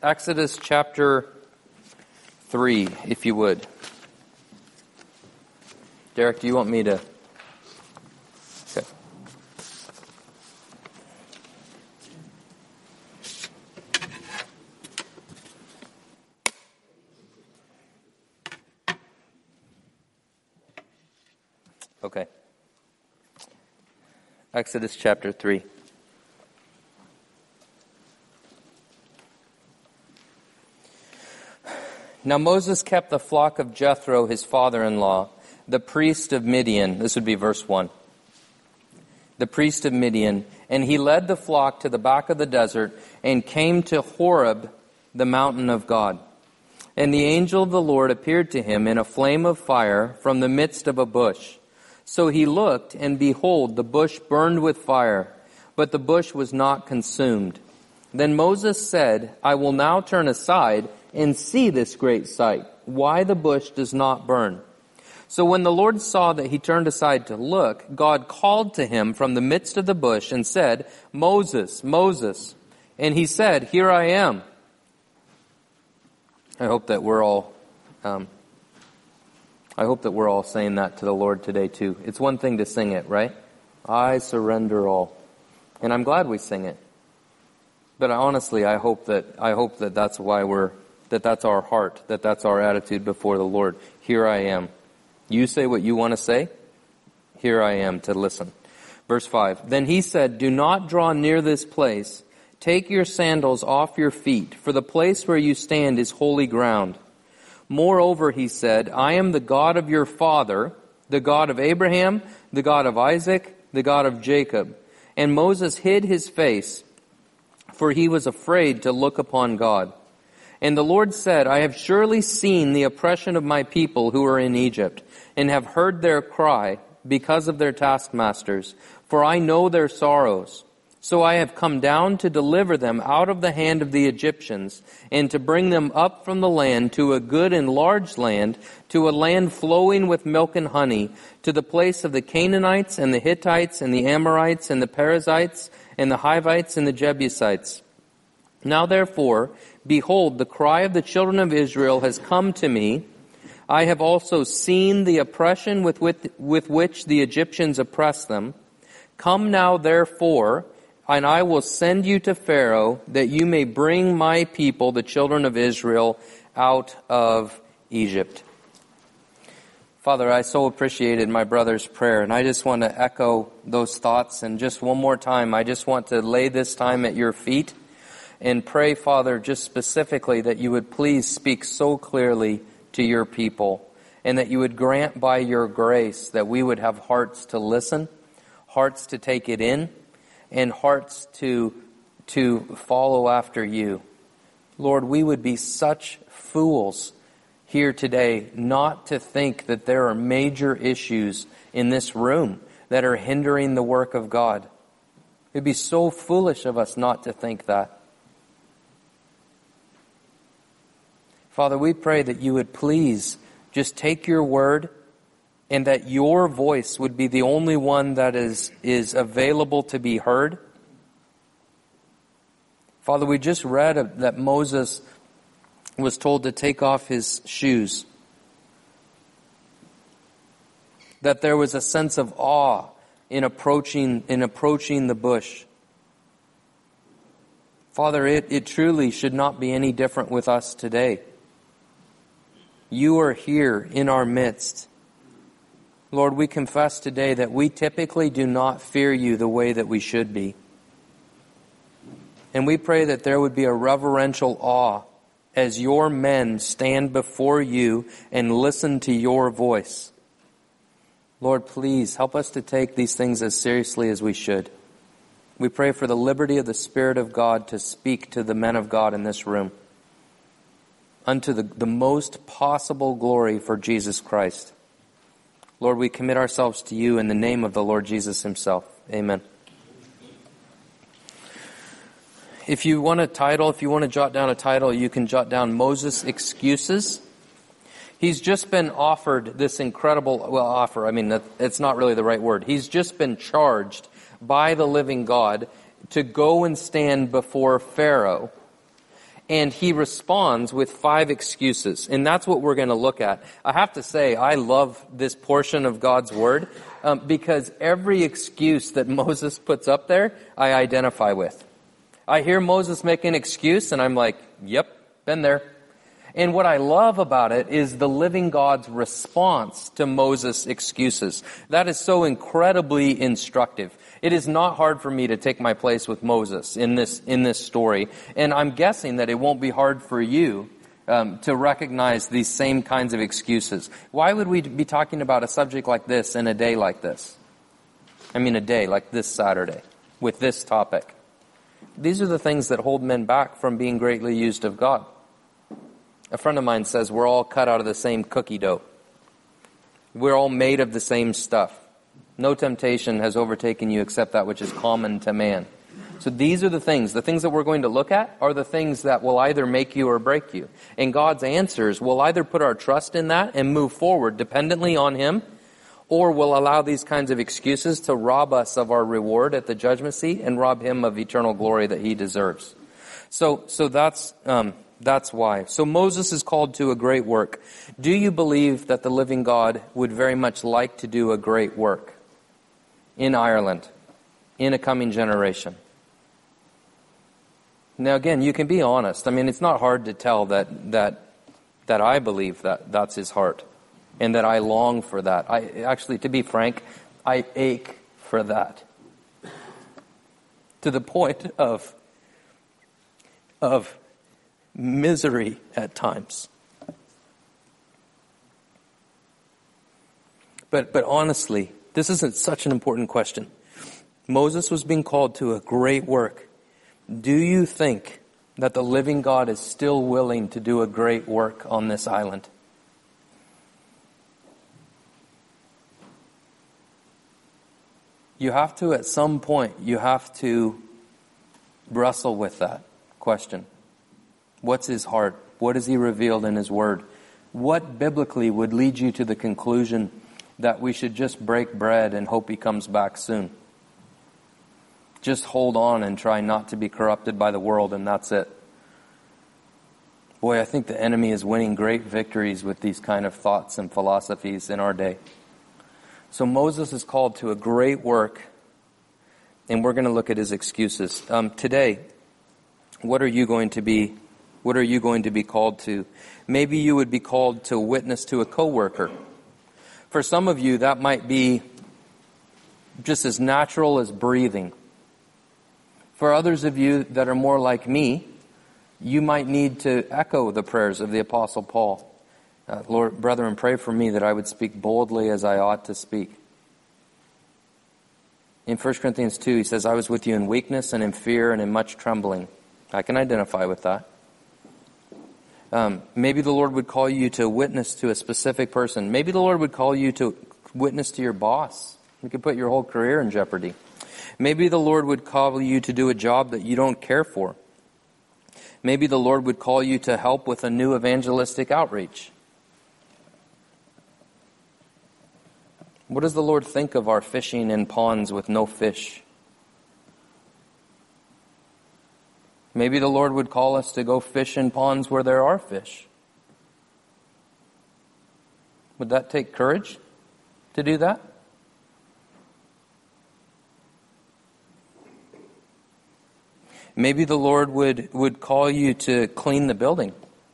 Exodus chapter 3, if you would. Derek, do you want me to? Okay. Okay. Exodus chapter 3. Now Moses kept the flock of Jethro, his father-in-law, the priest of Midian. This would be verse 1. The priest of Midian. And he led the flock to the back of the desert and came to Horeb, the mountain of God. And the angel of the Lord appeared to him in a flame of fire from the midst of a bush. So he looked, and behold, the bush burned with fire, but the bush was not consumed. Then Moses said, I will now turn aside and see this great sight, why the bush does not burn. So when the Lord saw that he turned aside to look, God called to him from the midst of the bush and said, Moses, Moses. And he said, Here I am. I hope that we're all saying that to the Lord today too. It's one thing to sing it, right? I surrender all. And I'm glad we sing it. But honestly, I hope that that's why that's our heart, that's our attitude before the Lord. Here I am. You say what you want to say. Here I am to listen. Verse 5. Then he said, Do not draw near this place. Take your sandals off your feet, for the place where you stand is holy ground. Moreover, he said, I am the God of your father, the God of Abraham, the God of Isaac, the God of Jacob. And Moses hid his face, for he was afraid to look upon God. And the Lord said, I have surely seen the oppression of my people who are in Egypt, and have heard their cry because of their taskmasters, for I know their sorrows. So I have come down to deliver them out of the hand of the Egyptians, and to bring them up from the land to a good and large land, to a land flowing with milk and honey, to the place of the Canaanites and the Hittites and the Amorites and the Perizzites and the Hivites and the Jebusites. Now therefore, behold, the cry of the children of Israel has come to me. I have also seen the oppression with which the Egyptians oppress them. Come now therefore, and I will send you to Pharaoh, that you may bring my people, the children of Israel, out of Egypt. Father, I so appreciated my brother's prayer, and I just want to echo those thoughts. And just one more time, I just want to lay this time at your feet and pray, Father, just specifically that you would please speak so clearly to your people, and that you would grant by your grace that we would have hearts to listen, hearts to take it in, and hearts to follow after you. Lord, we would be such fools here today not to think that there are major issues in this room that are hindering the work of God. It'd be so foolish of us not to think that. Father, we pray that you would please just take your word, and that your voice would be the only one that is available to be heard. Father, we just read that Moses was told to take off his shoes. That there was a sense of awe in approaching the bush. Father, it truly should not be any different with us today. You are here in our midst. Lord, we confess today that we typically do not fear you the way that we should be. And we pray that there would be a reverential awe as your men stand before you and listen to your voice. Lord, please help us to take these things as seriously as we should. We pray for the liberty of the Spirit of God to speak to the men of God in this room, unto the most possible glory for Jesus Christ. Lord, we commit ourselves to you in the name of the Lord Jesus himself. Amen. If you want to jot down a title, you can jot down Moses' Excuses. He's just been offered this incredible, offer. I mean, it's not really the right word. He's just been charged by the living God to go and stand before Pharaoh And he responds with 5 excuses. And that's what we're going to look at. I have to say, I love this portion of God's Word because every excuse that Moses puts up there, I identify with. I hear Moses make an excuse and I'm like, yep, been there. And what I love about it is the living God's response to Moses' excuses. That is so incredibly instructive. It is not hard for me to take my place with Moses in this story. And I'm guessing that it won't be hard for you to recognize these same kinds of excuses. Why would we be talking about a subject like this in a day like this? I mean, a day like this Saturday with this topic. These are the things that hold men back from being greatly used of God. A friend of mine says we're all cut out of the same cookie dough. We're all made of the same stuff. No temptation has overtaken you except that which is common to man. So these are the things that we're going to look at are the things that will either make you or break you. And God's answers will either put our trust in that and move forward dependently on Him, or will allow these kinds of excuses to rob us of our reward at the judgment seat and rob Him of eternal glory that He deserves. So that's why. So Moses is called to a great work. Do you believe that the living God would very much like to do a great work in Ireland, in a coming generation? Now again, you can be honest. I mean, it's not hard to tell that I believe that that's His heart and that I long for that. Actually, to be frank, I ache for that. To the point of misery at times. But honestly, this isn't such an important question. Moses was being called to a great work. Do you think that the living God is still willing to do a great work on this island? You have to, at some point, you have to wrestle with that question. What's His heart? What has He revealed in His Word? What biblically would lead you to the conclusion that we should just break bread and hope He comes back soon? Just hold on and try not to be corrupted by the world, and that's it. Boy, I think the enemy is winning great victories with these kind of thoughts and philosophies in our day. So Moses is called to a great work, and we're going to look at his excuses. Today, what are you going to be called to? Maybe you would be called to witness to a coworker. For some of you, that might be just as natural as breathing. For others of you that are more like me, you might need to echo the prayers of the Apostle Paul. Lord, brethren, pray for me that I would speak boldly as I ought to speak. In 1 Corinthians 2, he says, I was with you in weakness and in fear and in much trembling. I can identify with that. Maybe the Lord would call you to witness to a specific person. Maybe the Lord would call you to witness to your boss. You could put your whole career in jeopardy. Maybe the Lord would call you to do a job that you don't care for. Maybe the Lord would call you to help with a new evangelistic outreach. What does the Lord think of our fishing in ponds with no fish? Maybe the Lord would call us to go fish in ponds where there are fish. Would that take courage to do that? Maybe the Lord would call you to clean the building.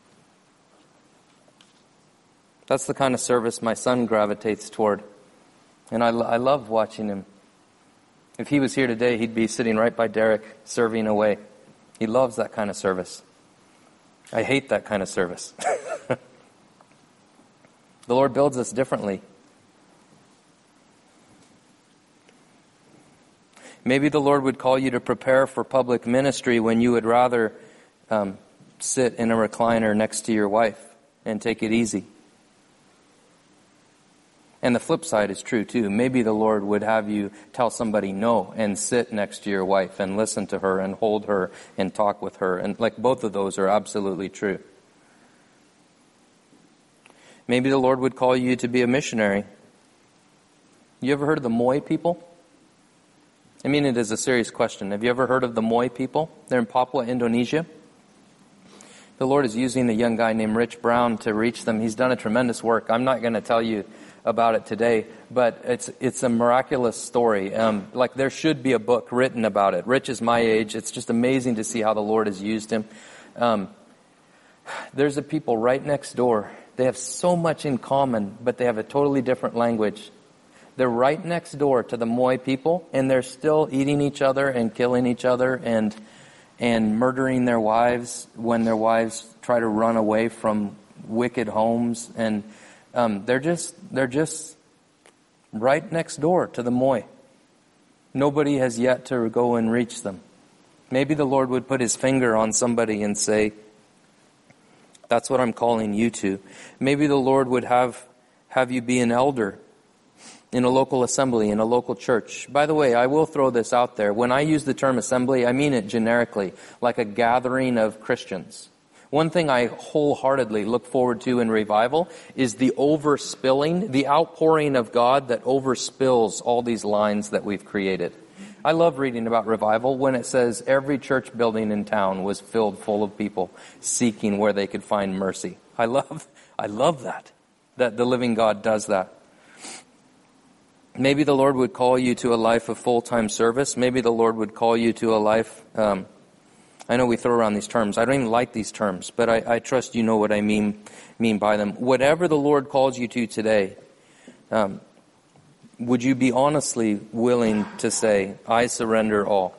That's the kind of service my son gravitates toward. And I love watching him. If he was here today, he'd be sitting right by Derek, serving away. He loves that kind of service. I hate that kind of service. The Lord builds us differently. Maybe the Lord would call you to prepare for public ministry when you would rather sit in a recliner next to your wife and take it easy. And the flip side is true too. Maybe the Lord would have you tell somebody no and sit next to your wife and listen to her and hold her and talk with her. And like both of those are absolutely true. Maybe the Lord would call you to be a missionary. You ever heard of the Moy people? I mean, it is a serious question. Have you ever heard of the Moy people? They're in Papua, Indonesia. The Lord is using a young guy named Rich Brown to reach them. He's done a tremendous work. I'm not going to tell you about it today, but it's a miraculous story. Like there should be a book written about it. Rich is my age. It's just amazing to see how the Lord has used him. There's a people right next door. They have so much in common, but they have a totally different language. They're right next door to the Moy people, and they're still eating each other and killing each other and murdering their wives when their wives try to run away from wicked homes. And they're just right next door to the Moy. Nobody has yet to go and reach them. Maybe the Lord would put his finger on somebody and say, that's what I'm calling you to. Maybe the Lord would have you be an elder in a local assembly, in a local church. By the way, I will throw this out there. When I use the term assembly, I mean it generically, like a gathering of Christians. One thing I wholeheartedly look forward to in revival is the overspilling, the outpouring of God that overspills all these lines that we've created. I love reading about revival when it says every church building in town was filled full of people seeking where they could find mercy. I love that the living God does that. Maybe the Lord would call you to a life of full-time service. Maybe the Lord would call you to a life, I know we throw around these terms. I don't even like these terms, but I trust you know what I mean by them. Whatever the Lord calls you to today, would you be honestly willing to say, I surrender all?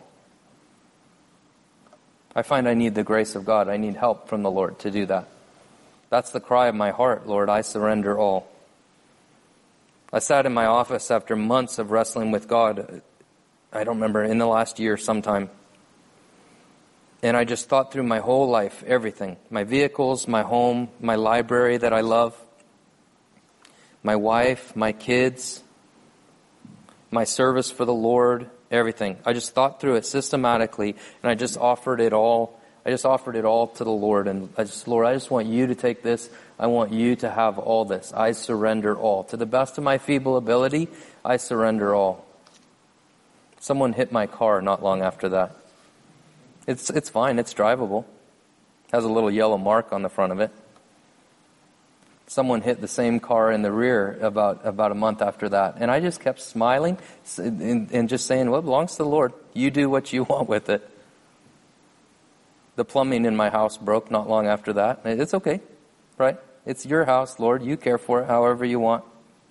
I find I need the grace of God. I need help from the Lord to do that. That's the cry of my heart, Lord, I surrender all. I sat in my office after months of wrestling with God. I don't remember, in the last year sometime. And I just thought through my whole life, everything. My vehicles, my home, my library that I love, my wife, my kids, my service for the Lord, everything. I just thought through it systematically, and I just offered it all. I just offered it all to the Lord. And Lord, I just want you to take this. I want you to have all this. I surrender all. To the best of my feeble ability, I surrender all. Someone hit my car not long after that. It's fine. It's drivable. Has a little yellow mark on the front of it. Someone hit the same car in the rear about a month after that. And I just kept smiling and just saying, well, it belongs to the Lord. You do what you want with it. The plumbing in my house broke not long after that. It's okay, right? It's your house, Lord. You care for it however you want.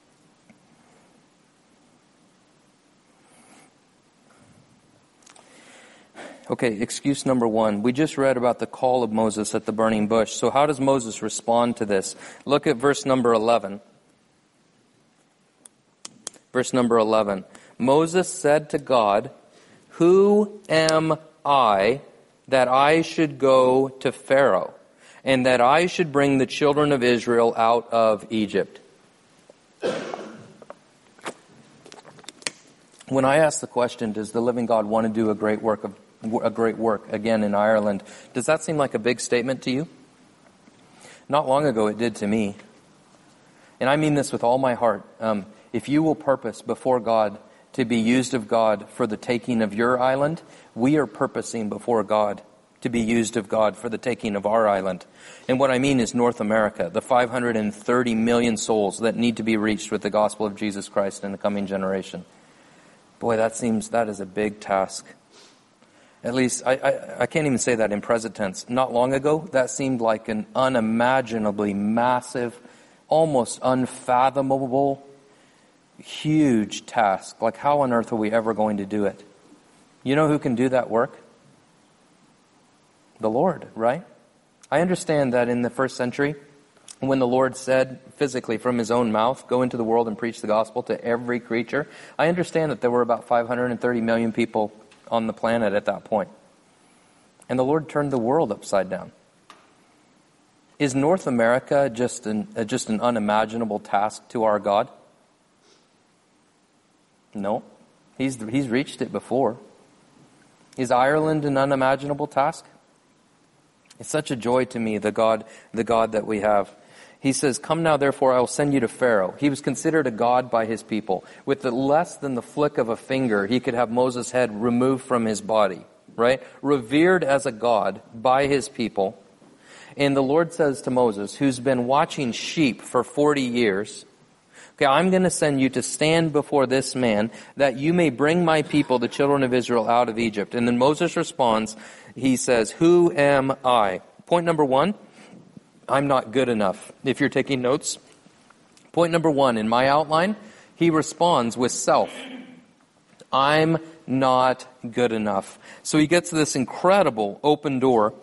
Okay, excuse number one. We just read about the call of Moses at the burning bush. So how does Moses respond to this? Look at verse number 11. Verse number 11. Moses said to God, "Who am I that I should go to Pharaoh, and that I should bring the children of Israel out of Egypt?" When I ask the question, does the living God want to do a great work again in Ireland, does that seem like a big statement to you? Not long ago it did to me. And I mean this with all my heart. If you will purpose before God to be used of God for the taking of your island, we are purposing before God to be used of God for the taking of our island. And what I mean is North America, the 530 million souls that need to be reached with the gospel of Jesus Christ in the coming generation. Boy, that is a big task. At least, I can't even say that in present tense. Not long ago, that seemed like an unimaginably massive, almost unfathomable, huge task. Like, how on earth are we ever going to do it? You know who can do that work? The Lord, right? I understand that in the first century, when the Lord said physically from his own mouth, go into the world and preach the gospel to every creature, I understand that there were about 530 million people on the planet at that point. And the Lord turned the world upside down. Is North America just an unimaginable task to our God? No. He's reached it before. Is Ireland an unimaginable task? It's such a joy to me, the God that we have. He says, "Come now, therefore, I will send you to Pharaoh." He was considered a god by his people. With less than the flick of a finger, he could have Moses' head removed from his body, right? Revered as a god by his people. And the Lord says to Moses, who's been watching sheep for 40 years, okay, I'm going to send you to stand before this man that you may bring my people, the children of Israel, out of Egypt. And then Moses responds, he says, who am I? Point number one, I'm not good enough. If you're taking notes, point number one in my outline, he responds with self. I'm not good enough. So he gets this incredible open door,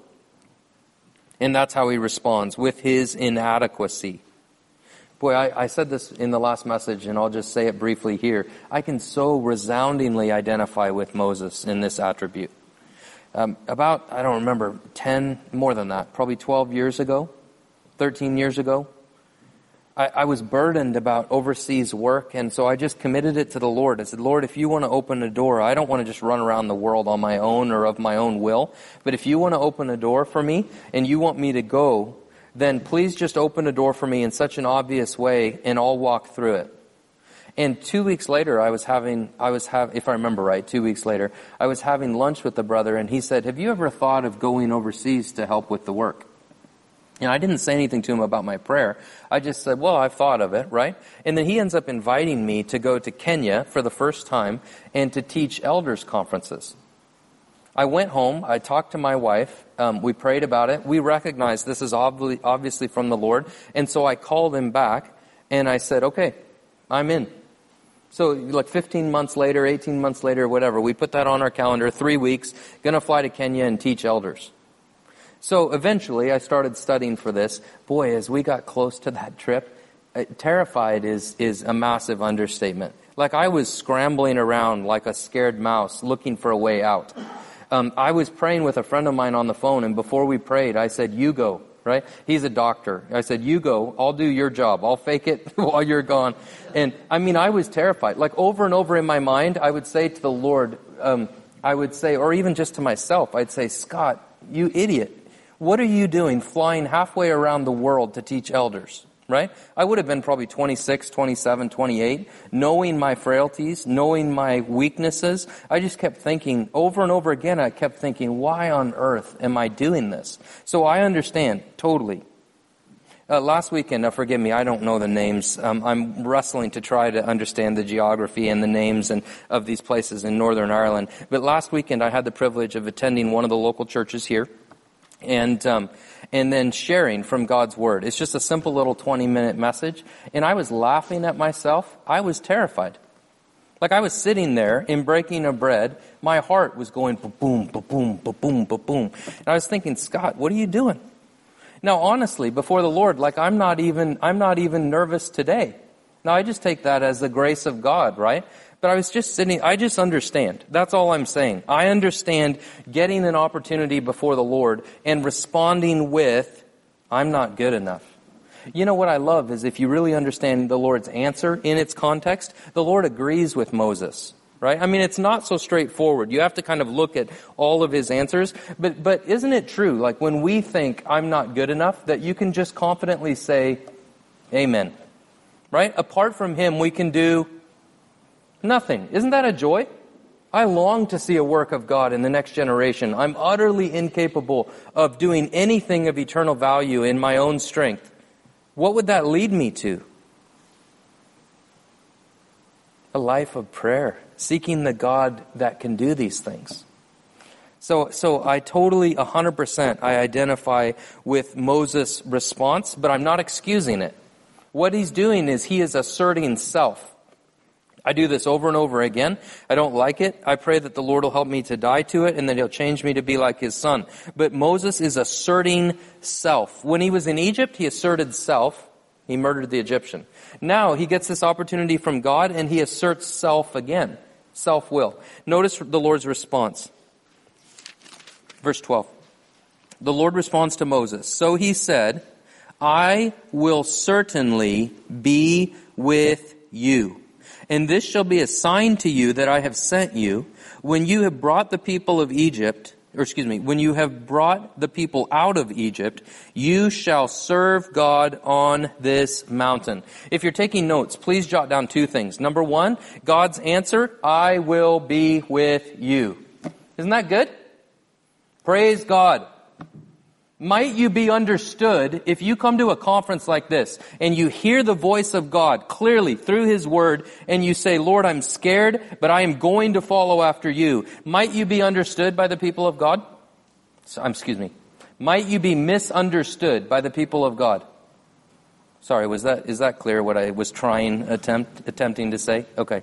and that's how he responds, with his inadequacy. Boy, I said this in the last message, and I'll just say it briefly here. I can so resoundingly identify with Moses in this attribute. About, I don't remember, 10, more than that, probably 12 years ago, 13 years ago, I was burdened about overseas work, and so I just committed it to the Lord. I said, Lord, if you want to open a door, I don't want to just run around the world on my own or of my own will, but if you want to open a door for me and you want me to go, then please just open a door for me in such an obvious way, and I'll walk through it. And 2 weeks later, if I remember right, 2 weeks later, I was having lunch with the brother, and he said, have you ever thought of going overseas to help with the work? And I didn't say anything to him about my prayer. I just said, well, I've thought of it, right? And then he ends up inviting me to go to Kenya for the first time and to teach elders conferences. I went home, I talked to my wife, we prayed about it, we recognized this is obviously from the Lord, and so I called him back, and I said, okay, I'm in. So like 15 months later, 18 months later, whatever, we put that on our calendar, 3 weeks, gonna fly to Kenya and teach elders. So eventually I started studying for this. Boy, as we got close to that trip, terrified is a massive understatement. Like I was scrambling around like a scared mouse looking for a way out. I was praying with a friend of mine on the phone, and before we prayed, I said, you go, right? He's a doctor. I said, you go, I'll do your job. I'll fake it while you're gone. And I mean, I was terrified. Like over and over in my mind, I would say to the Lord, I would say, or even just to myself, I'd say, Scott, you idiot. What are you doing flying halfway around the world to teach elders, right? I would have been probably 26, 27, 28, knowing my frailties, knowing my weaknesses. I just kept thinking, over and over again, I kept thinking, why on earth am I doing this? So I understand, totally. Last weekend, forgive me, I don't know the names. I'm wrestling to try to understand the geography and the names of these places in Northern Ireland. But last weekend, I had the privilege of attending one of the local churches here. And then sharing from God's Word. It's just a simple little 20-minute message. And I was laughing at myself. I was terrified. Like I was sitting there in breaking of bread. My heart was going ba-boom, ba-boom, ba-boom, ba-boom. And I was thinking, Scott, what are you doing? Now, honestly, before the Lord, like I'm not even nervous today. Now, I just take that as the grace of God, right? But I was just sitting, I just understand. That's all I'm saying. I understand getting an opportunity before the Lord and responding with, I'm not good enough. You know what I love is if you really understand the Lord's answer in its context, the Lord agrees with Moses, right? I mean, it's not so straightforward. You have to kind of look at all of his answers. But isn't it true, like when we think I'm not good enough, that you can just confidently say, amen, right? Apart from him, we can do nothing. Isn't that a joy? I long to see a work of God in the next generation. I'm utterly incapable of doing anything of eternal value in my own strength. What would that lead me to? A life of prayer, seeking the God that can do these things. So I totally, 100%, I identify with Moses' response, but I'm not excusing it. What he's doing is he is asserting self. I do this over and over again. I don't like it. I pray that the Lord will help me to die to it and that he'll change me to be like his son. But Moses is asserting self. When he was in Egypt, he asserted self. He murdered the Egyptian. Now he gets this opportunity from God and he asserts self again. Self-will. Notice the Lord's response. Verse 12. The Lord responds to Moses. So he said, I will certainly be with you. And this shall be a sign to you that I have sent you. When you have brought the people of Egypt, when you have brought the people out of Egypt, you shall serve God on this mountain. If you're taking notes, please jot down two things. Number one, God's answer, I will be with you. Isn't that good? Praise God. Might you be understood if you come to a conference like this and you hear the voice of God clearly through His Word and you say, Lord, I'm scared, but I am going to follow after you. Might you be understood by the people of God? Might you be misunderstood by the people of God? Sorry, is that clear what I was attempting to say? Okay.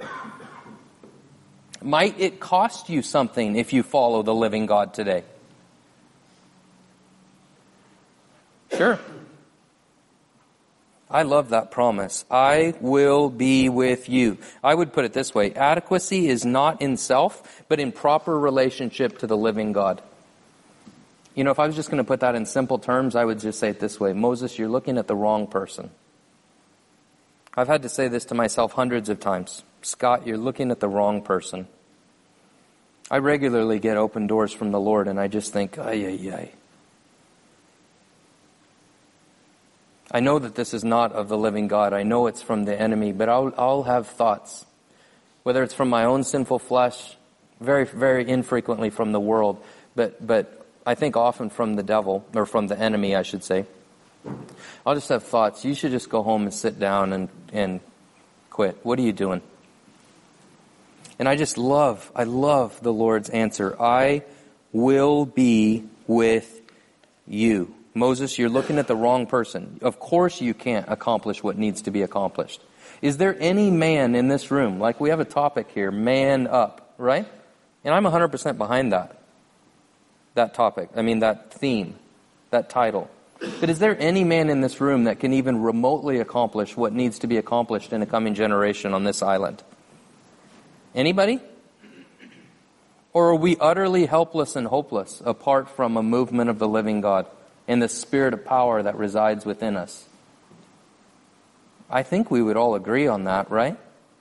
Might it cost you something if you follow the living God today? Sure. I love that promise. I will be with you. I would put it this way. Adequacy is not in self, but in proper relationship to the living God. You know, if I was just going to put that in simple terms, I would just say it this way. Moses, you're looking at the wrong person. I've had to say this to myself hundreds of times. Scott, you're looking at the wrong person. I regularly get open doors from the Lord, and I just think, ay. I know that this is not of the living God. I know it's from the enemy, but I'll have thoughts. Whether it's from my own sinful flesh, very, very infrequently from the world, but I think often from the devil, or from the enemy, I should say. I'll just have thoughts. You should just go home and sit down and quit. What are you doing? And I love the Lord's answer. I will be with you. Moses, you're looking at the wrong person. Of course you can't accomplish what needs to be accomplished. Is there any man in this room, like we have a topic here, man up, right? And I'm 100% behind that topic. I mean, that theme, that title. But is there any man in this room that can even remotely accomplish what needs to be accomplished in a coming generation on this island? Anybody? Or are we utterly helpless and hopeless apart from a movement of the living God and the spirit of power that resides within us? I think we would all agree on that, right?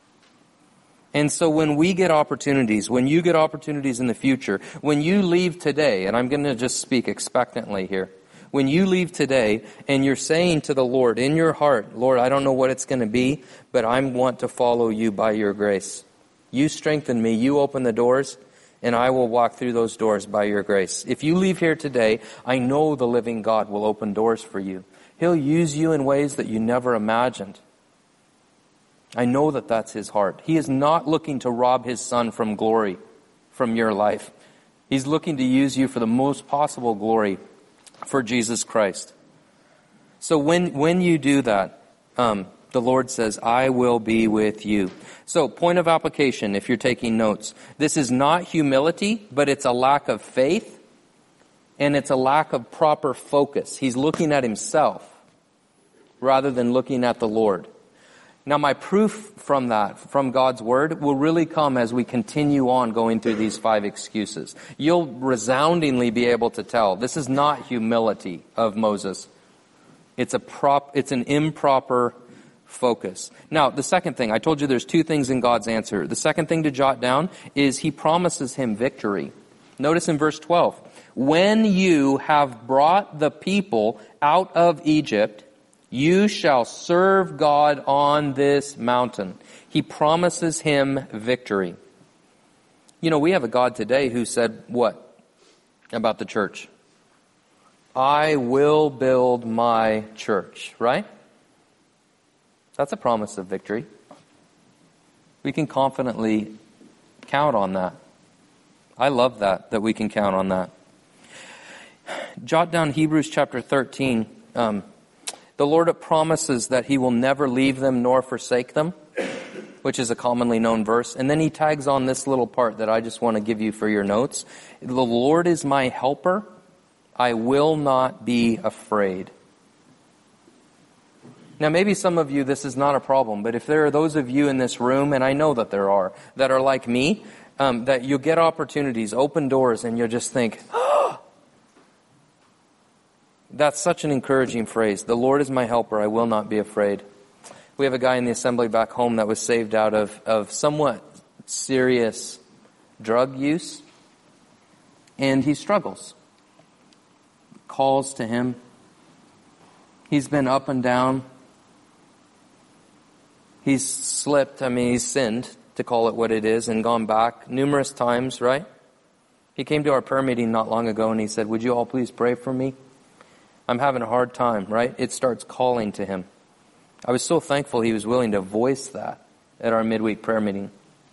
And so when we get opportunities, when you get opportunities in the future, when you leave today, and I'm going to just speak expectantly here, when you leave today and you're saying to the Lord in your heart, Lord, I don't know what it's going to be, but I want to follow you by your grace. You strengthen me, you open the doors, and I will walk through those doors by your grace. If you leave here today, I know the living God will open doors for you. He'll use you in ways that you never imagined. I know that that's His heart. He is not looking to rob His Son from glory from your life. He's looking to use you for the most possible glory for Jesus Christ. So when you do that, the Lord says, I will be with you. So, point of application, if you're taking notes. This is not humility, but it's a lack of faith, and it's a lack of proper focus. He's looking at himself rather than looking at the Lord. Now, my proof from that, from God's Word, will really come as we continue on going through these 5 excuses. You'll resoundingly be able to tell this is not humility of Moses. It's an improper focus. Now, the second thing, I told you there's 2 things in God's answer. The second thing to jot down is He promises him victory. Notice in verse 12, when you have brought the people out of Egypt, you shall serve God on this mountain. He promises him victory. You know, we have a God today who said what about the church? I will build my church, right? That's a promise of victory. We can confidently count on that. I love that we can count on that. Jot down Hebrews chapter 13. The Lord promises that He will never leave them nor forsake them, which is a commonly known verse. And then He tags on this little part that I just want to give you for your notes. The Lord is my helper. I will not be afraid. Now, maybe some of you, this is not a problem, but if there are those of you in this room, and I know that there are, that are like me, that you'll get opportunities, open doors, and you'll just think, oh! That's such an encouraging phrase. The Lord is my helper, I will not be afraid. We have a guy in the assembly back home that was saved out of somewhat serious drug use, and he struggles. Calls to him. He's been up and down. He's slipped, he's sinned, to call it what it is, and gone back numerous times, right? He came to our prayer meeting not long ago and he said, would you all please pray for me? I'm having a hard time, right? It starts calling to him. I was so thankful he was willing to voice that at our midweek prayer meeting.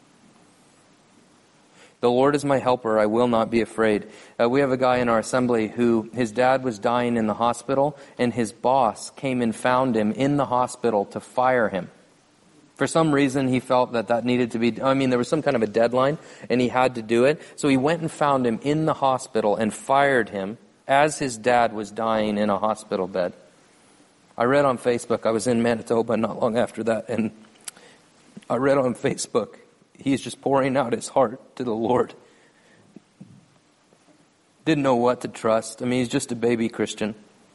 The Lord is my helper, I will not be afraid. We have a guy in our assembly who, his dad was dying in the hospital, and his boss came and found him in the hospital to fire him. For some reason, he felt that needed to be, there was some kind of a deadline, and he had to do it. So he went and found him in the hospital and fired him as his dad was dying in a hospital bed. I read on Facebook, I was in Manitoba not long after that, and I read on Facebook, he's just pouring out his heart to the Lord. Didn't know what to trust. He's just a baby Christian.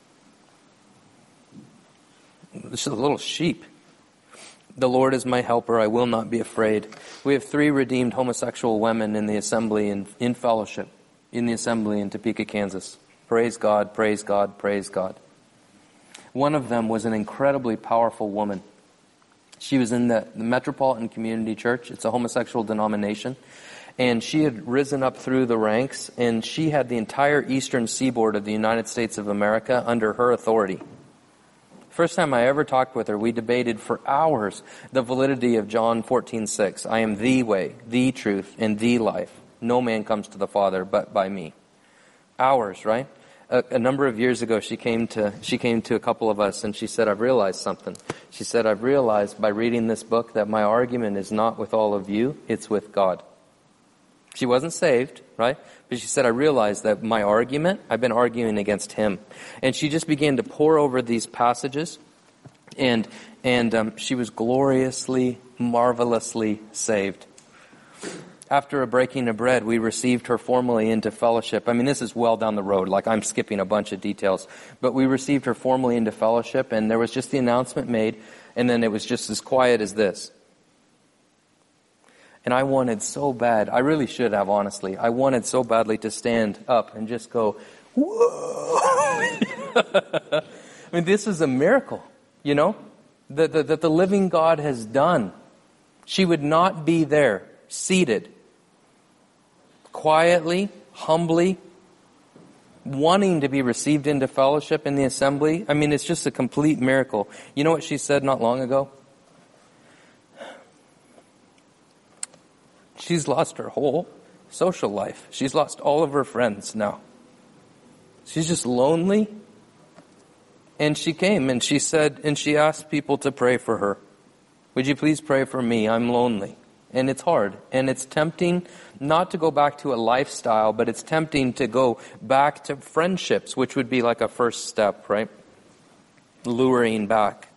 Just a little sheep. The Lord is my helper, I will not be afraid. We have 3 redeemed homosexual women in the assembly in fellowship, in the assembly in Topeka, Kansas. Praise God, praise God, praise God. One of them was an incredibly powerful woman. She was in the Metropolitan Community Church. It's a homosexual denomination. And she had risen up through the ranks, and she had the entire eastern seaboard of the United States of America under her authority. First time I ever talked with her, we debated for hours the validity of John 14:6. I am the way, the truth, and the life. No man comes to the Father but by me. Hours, right? A number of years ago, she came to a couple of us, and she said, I've realized something. She said, I've realized by reading this book that my argument is not with all of you, it's with God. She wasn't saved, right? But she said, I realized that my argument, I've been arguing against him. And she just began to pore over these passages, and she was gloriously, marvelously saved. After a breaking of bread, we received her formally into fellowship. This is well down the road, like I'm skipping a bunch of details. But we received her formally into fellowship, and there was just the announcement made, and then it was just as quiet as this. And I wanted so bad, I really should have, honestly, I wanted so badly to stand up and just go, whoa! This is a miracle, that the living God has done. She would not be there, seated, quietly, humbly, wanting to be received into fellowship in the assembly. It's just a complete miracle. You know what she said not long ago? She's lost her whole social life. She's lost all of her friends now. She's just lonely. And she came and she said, and she asked people to pray for her. Would you please pray for me? I'm lonely. And it's hard. And it's tempting not to go back to a lifestyle, but it's tempting to go back to friendships, which would be like a first step, right? Luring back.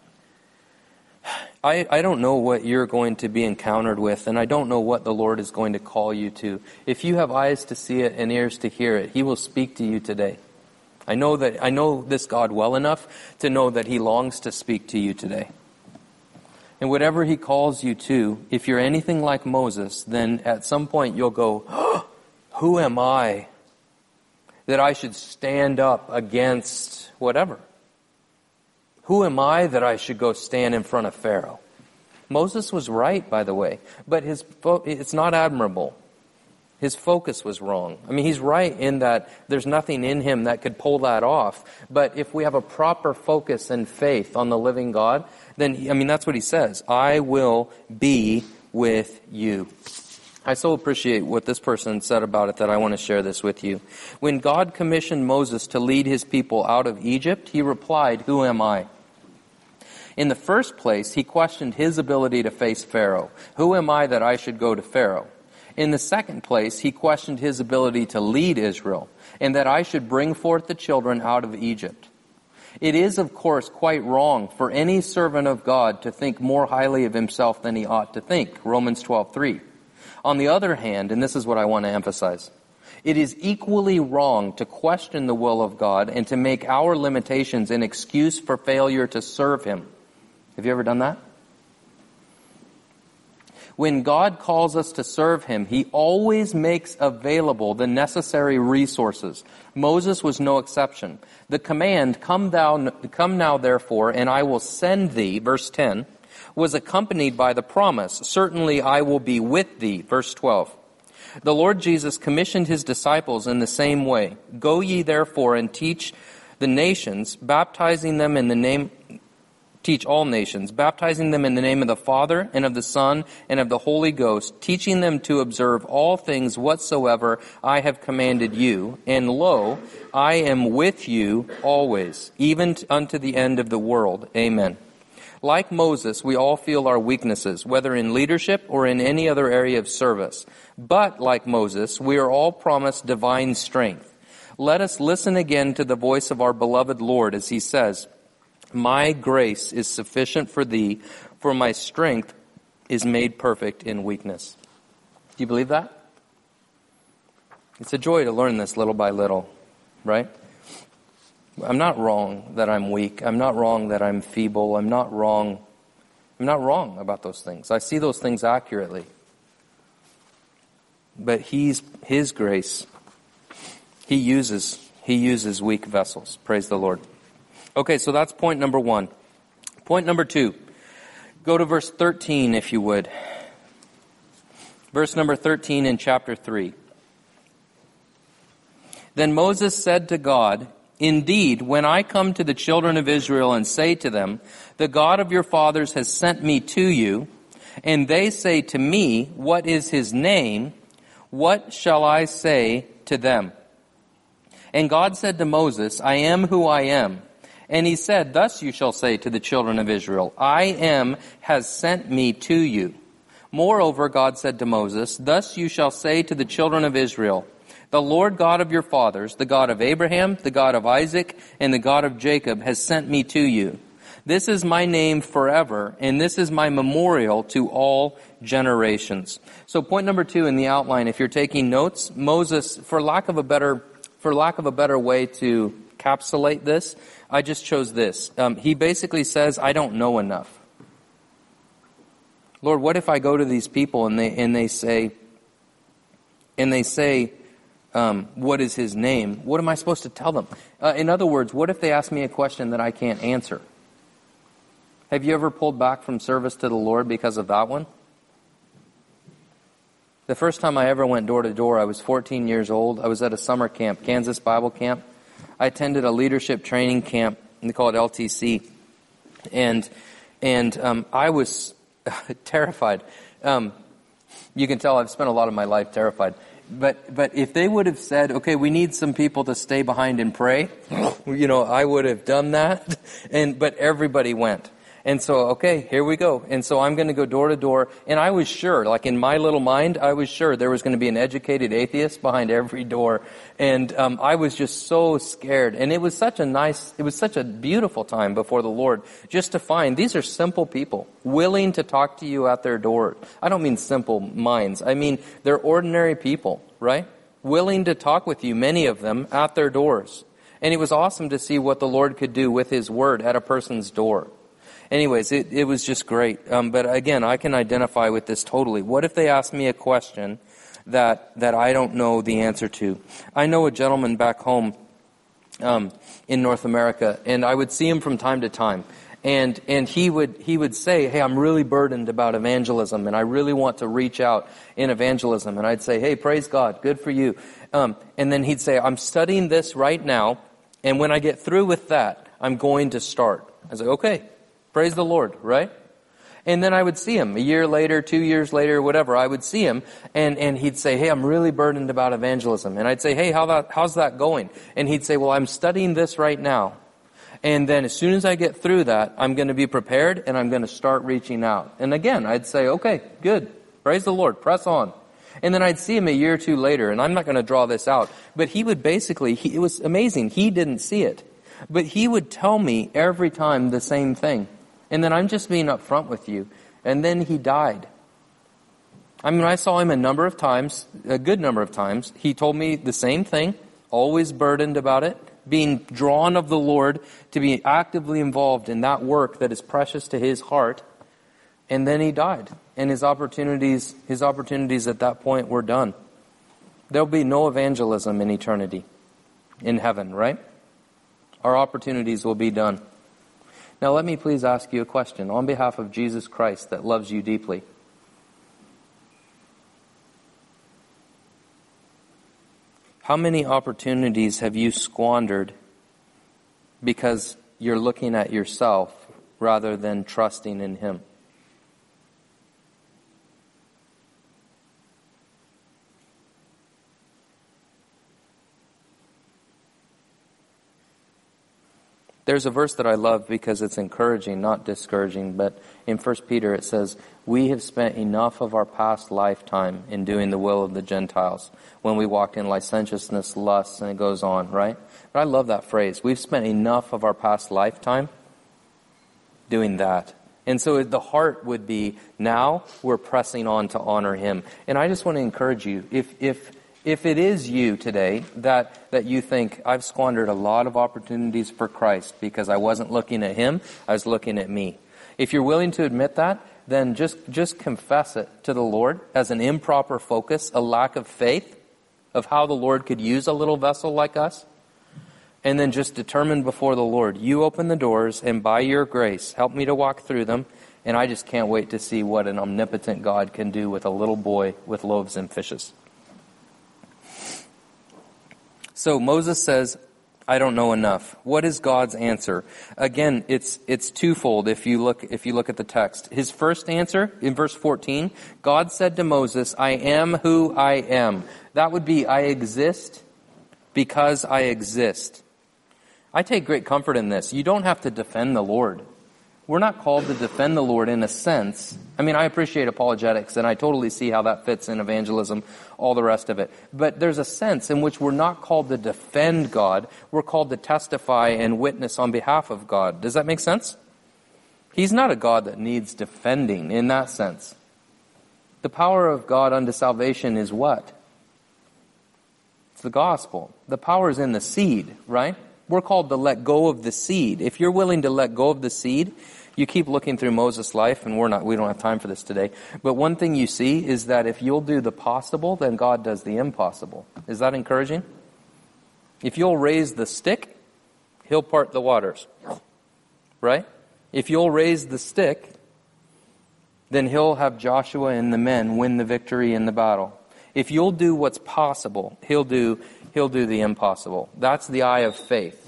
I don't know what you're going to be encountered with, and I don't know what the Lord is going to call you to. If you have eyes to see it and ears to hear it, He will speak to you today. I know this God well enough to know that He longs to speak to you today. And whatever He calls you to, if you're anything like Moses, then at some point you'll go, oh, who am I that I should stand up against whatever? Who am I that I should go stand in front of Pharaoh? Moses was right, by the way, but it's not admirable. His focus was wrong. He's right in that there's nothing in him that could pull that off. But if we have a proper focus and faith on the living God, then, that's what he says. I will be with you. I so appreciate what this person said about it that I want to share this with you. When God commissioned Moses to lead his people out of Egypt, he replied, who am I? In the first place, he questioned his ability to face Pharaoh. Who am I that I should go to Pharaoh? In the second place, he questioned his ability to lead Israel, and that I should bring forth the children out of Egypt. It is, of course, quite wrong for any servant of God to think more highly of himself than he ought to think. Romans 12:3. On the other hand, and this is what I want to emphasize, it is equally wrong to question the will of God and to make our limitations an excuse for failure to serve Him. Have you ever done that? When God calls us to serve Him, He always makes available the necessary resources. Moses was no exception. The command, come now therefore, and I will send thee, verse 10, was accompanied by the promise, certainly I will be with thee, verse 12. The Lord Jesus commissioned His disciples in the same way. Go ye therefore and teach the nations, baptizing them in the name, teach all nations, baptizing them in the name of the Father and of the Son and of the Holy Ghost, teaching them to observe all things whatsoever I have commanded you. And lo, I am with you always, even unto the end of the world. Amen. Like Moses, we all feel our weaknesses, whether in leadership or in any other area of service. But like Moses, we are all promised divine strength. Let us listen again to the voice of our beloved Lord as he says, my grace is sufficient for thee, for my strength is made perfect in weakness. Do you believe that? It's a joy to learn this little by little, right? I'm not wrong that I'm weak. I'm not wrong that I'm feeble. I'm not wrong about those things. I see those things accurately. But His grace, He uses weak vessels. Praise the Lord. Okay, so that's point number 1. Point number 2. Go to verse 13, if you would. Verse number 13 in chapter 3. Then Moses said to God, indeed, when I come to the children of Israel and say to them, the God of your fathers has sent me to you, and they say to me, what is his name? What shall I say to them? And God said to Moses, I am who I am. And he said, thus you shall say to the children of Israel, I am has sent me to you. Moreover, God said to Moses, thus you shall say to the children of Israel, the Lord God of your fathers, the God of Abraham, the God of Isaac, and the God of Jacob has sent me to you. This is my name forever, and this is my memorial to all generations. So point number 2 in the outline, if you're taking notes, Moses, for lack of a better way to encapsulate this, I just chose this. He basically says, I don't know enough. Lord, what if I go to these people and they say, what is his name? What am I supposed to tell them? In other words, what if they ask me a question that I can't answer? Have you ever pulled back from service to the Lord because of that one? The first time I ever went door to door, I was 14 years old. I was at a summer camp, Kansas Bible Camp. I attended a leadership training camp, and they call it LTC, and I was terrified. You can tell I've spent a lot of my life terrified. But if they would have said, okay, we need some people to stay behind and pray, I would have done that. But everybody went. And so, okay, here we go. And so I'm going to go door to door. And I was sure, like in my little mind, I was sure there was going to be an educated atheist behind every door. And I was just so scared. And it was such a beautiful time before the Lord just to find these are simple people willing to talk to you at their door. I don't mean simple minds. I mean, they're ordinary people, right? Willing to talk with you, many of them, at their doors. And it was awesome to see what the Lord could do with His Word at a person's door. Anyways, it was just great. But again, I can identify with this totally. What if they ask me a question that I don't know the answer to? I know a gentleman back home in North America, and I would see him from time to time. And he would say, hey, I'm really burdened about evangelism, and I really want to reach out in evangelism. And I'd say, hey, praise God, good for you. And then he'd say, I'm studying this right now, and when I get through with that, I'm going to start. I was like, okay. Praise the Lord, right? And then I would see him a year later, 2 years later, whatever. I would see him and he'd say, hey, I'm really burdened about evangelism. And I'd say, hey, how's that going? And he'd say, well, I'm studying this right now. And then as soon as I get through that, I'm going to be prepared and I'm going to start reaching out. And again, I'd say, okay, good. Praise the Lord. Press on. And then I'd see him a year or two later, and I'm not going to draw this out, but he would basically, it was amazing. He didn't see it. But he would tell me every time the same thing. And then I'm just being upfront with you. And then he died. I mean, I saw him a good number of times. He told me the same thing, always burdened about it, being drawn of the Lord to be actively involved in that work that is precious to his heart. And then he died. And his opportunities at that point were done. There'll be no evangelism in eternity, in heaven, right? Our opportunities will be done. Now let me please ask you a question on behalf of Jesus Christ that loves you deeply. How many opportunities have you squandered because you're looking at yourself rather than trusting in Him. There's a verse that I love because it's encouraging, not discouraging, but in 1 Peter it says, "We have spent enough of our past lifetime in doing the will of the Gentiles, when we walked in licentiousness, lust," and it goes on, right? But I love that phrase. We've spent enough of our past lifetime doing that. And so the heart would be, now we're pressing on to honor Him. And I just want to encourage you, if it is you today that you think, I've squandered a lot of opportunities for Christ because I wasn't looking at Him, I was looking at me. If you're willing to admit that, then just confess it to the Lord as an improper focus, a lack of faith of how the Lord could use a little vessel like us. And then just determine before the Lord, you open the doors, and by your grace, help me to walk through them. And I just can't wait to see what an omnipotent God can do with a little boy with loaves and fishes. So Moses says, I don't know enough. What is God's answer? Again, it's twofold if you look at the text. His first answer, in verse 14, God said to Moses, I am who I am. That would be, I exist because I exist. I take great comfort in this. You don't have to defend the Lord. We're not called to defend the Lord in a sense. I mean, I appreciate apologetics, and I totally see how that fits in evangelism, all the rest of it. But there's a sense in which we're not called to defend God. We're called to testify and witness on behalf of God. Does that make sense? He's not a God that needs defending in that sense. The power of God unto salvation is what? It's the gospel. The power is in the seed, right? We're called to let go of the seed. If you're willing to let go of the seed, you keep looking through Moses' life, and we don't have time for this today. But one thing you see is that if you'll do the possible, then God does the impossible. Is that encouraging? If you'll raise the stick, He'll part the waters. Right? If you'll raise the stick, then He'll have Joshua and the men win the victory in the battle. If you'll do what's possible, He'll do the impossible. That's the eye of faith.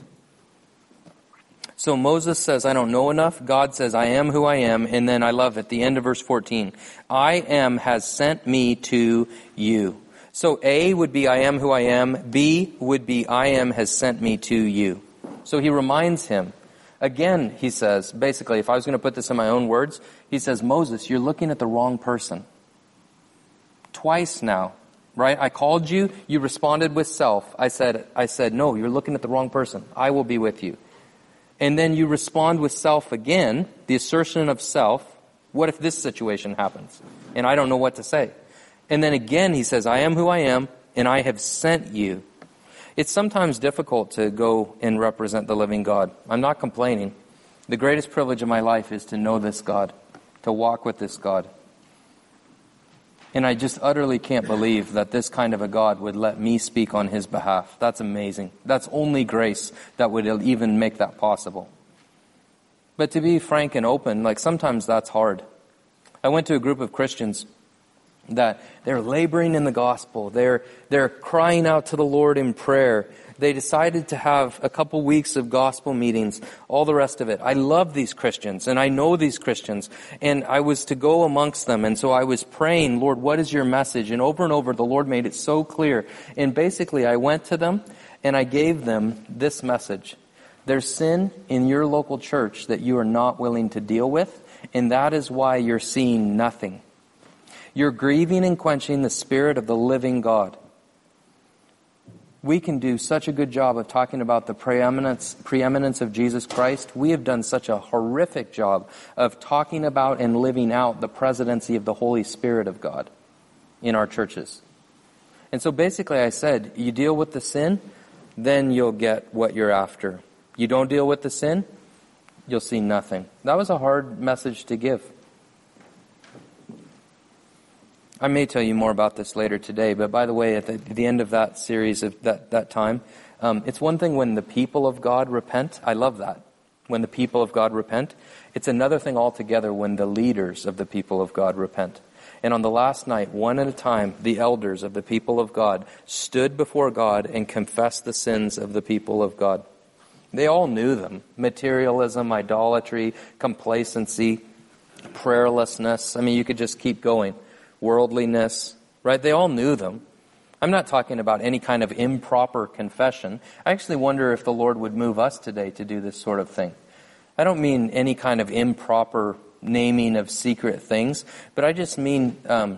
So Moses says, I don't know enough. God says, I am who I am. And then I love at the end of verse 14, I am has sent me to you. So A would be I am who I am. B would be I am has sent me to you. So he reminds him. Again, he says, basically, if I was going to put this in my own words, he says, Moses, you're looking at the wrong person. Twice now. Right? I called you. You responded with self. I said, no, you're looking at the wrong person. I will be with you. And then you respond with self again, the assertion of self. What if this situation happens? And I don't know what to say. And then again he says, I am who I am, and I have sent you. It's sometimes difficult to go and represent the living God. I'm not complaining. The greatest privilege of my life is to know this God, to walk with this God. And I just utterly can't believe that this kind of a God would let me speak on His behalf. That's amazing. That's only grace that would even make that possible. But to be frank and open, sometimes that's hard. I went to a group of Christians that they're laboring in the gospel. They're crying out to the Lord in prayer. They decided to have a couple weeks of gospel meetings, all the rest of it. I love these Christians, and I know these Christians, and I was to go amongst them, and so I was praying, Lord, what is your message? And over, the Lord made it so clear. And basically, I went to them, and I gave them this message. There's sin in your local church that you are not willing to deal with, and that is why you're seeing nothing. You're grieving and quenching the Spirit of the living God. We can do such a good job of talking about the preeminence of Jesus Christ. We have done such a horrific job of talking about and living out the presidency of the Holy Spirit of God in our churches. And so basically I said, you deal with the sin, then you'll get what you're after. You don't deal with the sin, you'll see nothing. That was a hard message to give. I may tell you more about this later today, but by the way, at the end of that series of that time, it's one thing when the people of God repent. I love that. When the people of God repent. It's another thing altogether when the leaders of the people of God repent. And on the last night, one at a time, the elders of the people of God stood before God and confessed the sins of the people of God. They all knew them. Materialism, idolatry, complacency, prayerlessness. I mean, you could just keep going. Worldliness, right? They all knew them. I'm not talking about any kind of improper confession. I actually wonder if the Lord would move us today to do this sort of thing. I don't mean any kind of improper naming of secret things, but I just mean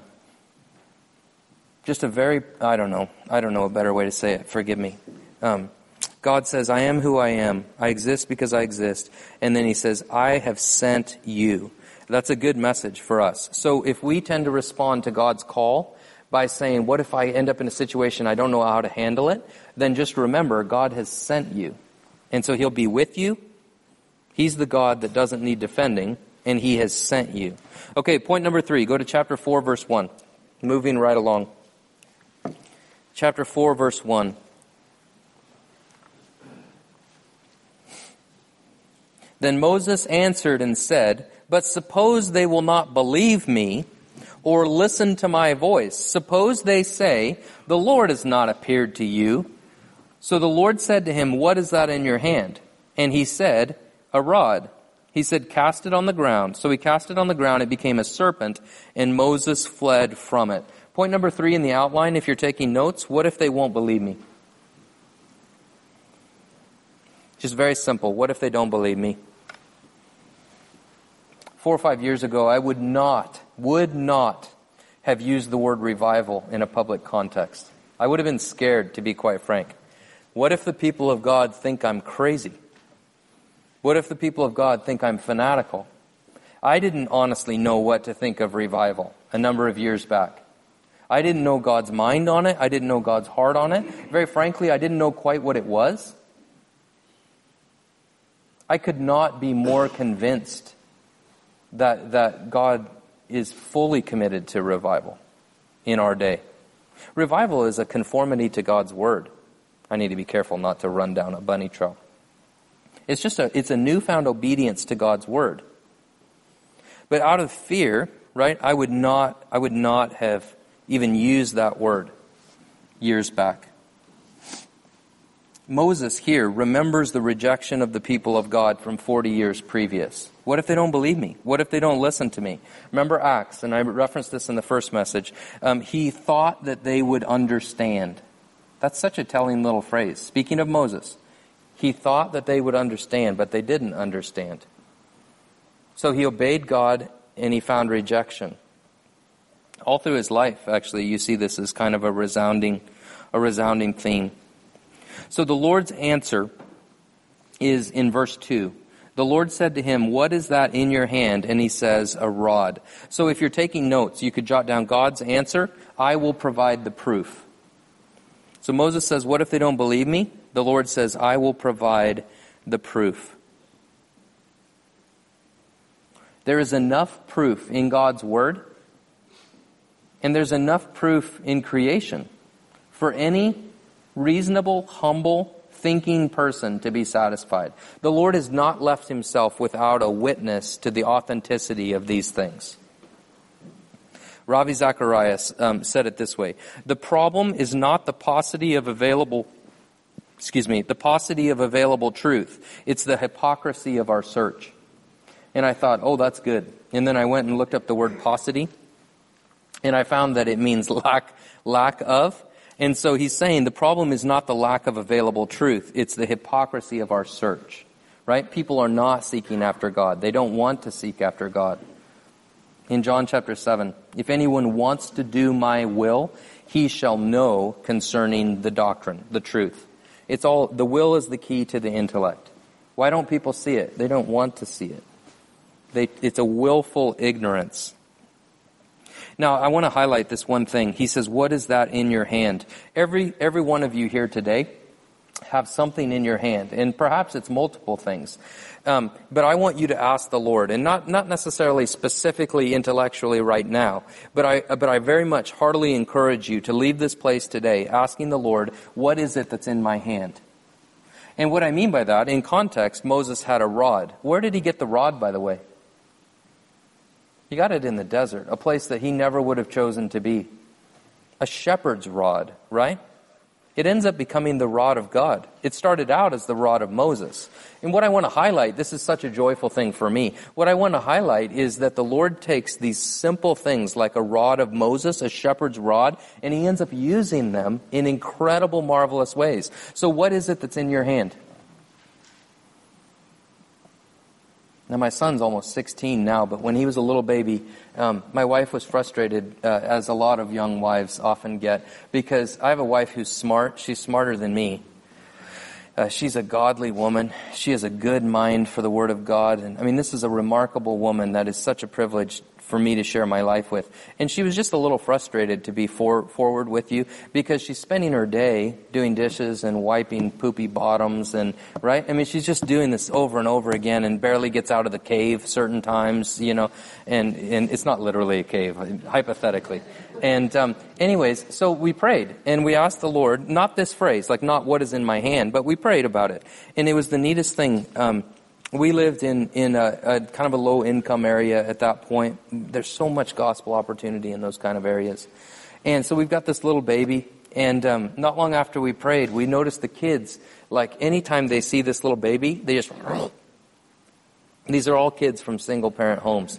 just a very, I don't know a better way to say it. Forgive me. God says, I am who I am. I exist because I exist. And then he says, I have sent you. That's a good message for us. So if we tend to respond to God's call by saying, what if I end up in a situation I don't know how to handle it? Then just remember, God has sent you. And so he'll be with you. He's the God that doesn't need defending, and he has sent you. Okay, point number 3. Go to chapter 4, verse 1. Moving right along. Chapter 4, verse 1. Then Moses answered and said, but suppose they will not believe me or listen to my voice. Suppose they say, the Lord has not appeared to you. So the Lord said to him, what is that in your hand? And he said, a rod. He said, cast it on the ground. So he cast it on the ground. It became a serpent, and Moses fled from it. Point number 3 in the outline, if you're taking notes, what if they won't believe me? Just very simple. What if they don't believe me? 4 or 5 years ago, I would not have used the word revival in a public context. I would have been scared, to be quite frank. What if the people of God think I'm crazy? What if the people of God think I'm fanatical? I didn't honestly know what to think of revival a number of years back. I didn't know God's mind on it. I didn't know God's heart on it. Very frankly, I didn't know quite what it was. I could not be more convinced that God is fully committed to revival in our day. Revival is a conformity to God's word. I need to be careful not to run down a bunny trail. It's a newfound obedience to God's word. But out of fear, right, I would not have even used that word years back. Moses here remembers the rejection of the people of God from 40 years previous. What if they don't believe me? What if they don't listen to me? Remember Acts, and I referenced this in the first message. He thought that they would understand. That's such a telling little phrase. Speaking of Moses, he thought that they would understand, but they didn't understand. So he obeyed God, and he found rejection. All through his life, actually, you see this as kind of a resounding theme. So the Lord's answer is in verse 2. The Lord said to him, what is that in your hand? And he says, a rod. So if you're taking notes, you could jot down God's answer, I will provide the proof. So Moses says, what if they don't believe me? The Lord says, I will provide the proof. There is enough proof in God's word, and there's enough proof in creation for any reasonable, humble, thinking person to be satisfied. The Lord has not left himself without a witness to the authenticity of these things. Ravi Zacharias said it this way: the problem is not the paucity of available truth. It's the hypocrisy of our search. And I thought, oh, that's good. And then I went and looked up the word paucity, and I found that it means lack of. And so he's saying the problem is not the lack of available truth. It's the hypocrisy of our search, right? People are not seeking after God. They don't want to seek after God. In John chapter 7, if anyone wants to do my will, he shall know concerning the doctrine, the truth. It's all, the will is the key to the intellect. Why don't people see it? They don't want to see it. It's a willful ignorance. Now, I want to highlight this one thing. He says, what is that in your hand? Every one of you here today have something in your hand, and perhaps it's multiple things. But I want you to ask the Lord, and not necessarily specifically intellectually right now, but I very much heartily encourage you to leave this place today asking the Lord, what is it that's in my hand? And what I mean by that, in context, Moses had a rod. Where did he get the rod, by the way? He got it in the desert, a place that he never would have chosen to be. A shepherd's rod, right? It ends up becoming the rod of God. It started out as the rod of Moses. And what I want to highlight, this is such a joyful thing for me. What I want to highlight is that the Lord takes these simple things like a rod of Moses, a shepherd's rod, and he ends up using them in incredible, marvelous ways. So what is it that's in your hand? Now, my son's almost 16 now, but when he was a little baby, my wife was frustrated, as a lot of young wives often get, because I have a wife who's smart. She's smarter than me. She's a godly woman. She has a good mind for the Word of God. And I mean, this is a remarkable woman that is such a privilege for me to share my life with. And she was just a little frustrated to be forward with you because she's spending her day doing dishes and wiping poopy bottoms and, right? I mean, she's just doing this over and over again and barely gets out of the cave certain times, you know, and it's not literally a cave, hypothetically. And anyways, so we prayed and we asked the Lord, not this phrase, like not what is in my hand, but we prayed about it. And it was the neatest thing. We lived in a kind of a low income area at that point. There's so much gospel opportunity in those kind of areas. And so we've got this little baby. And not long after we prayed, we noticed the kids, like anytime they see this little baby, they just, these are all kids from single parent homes.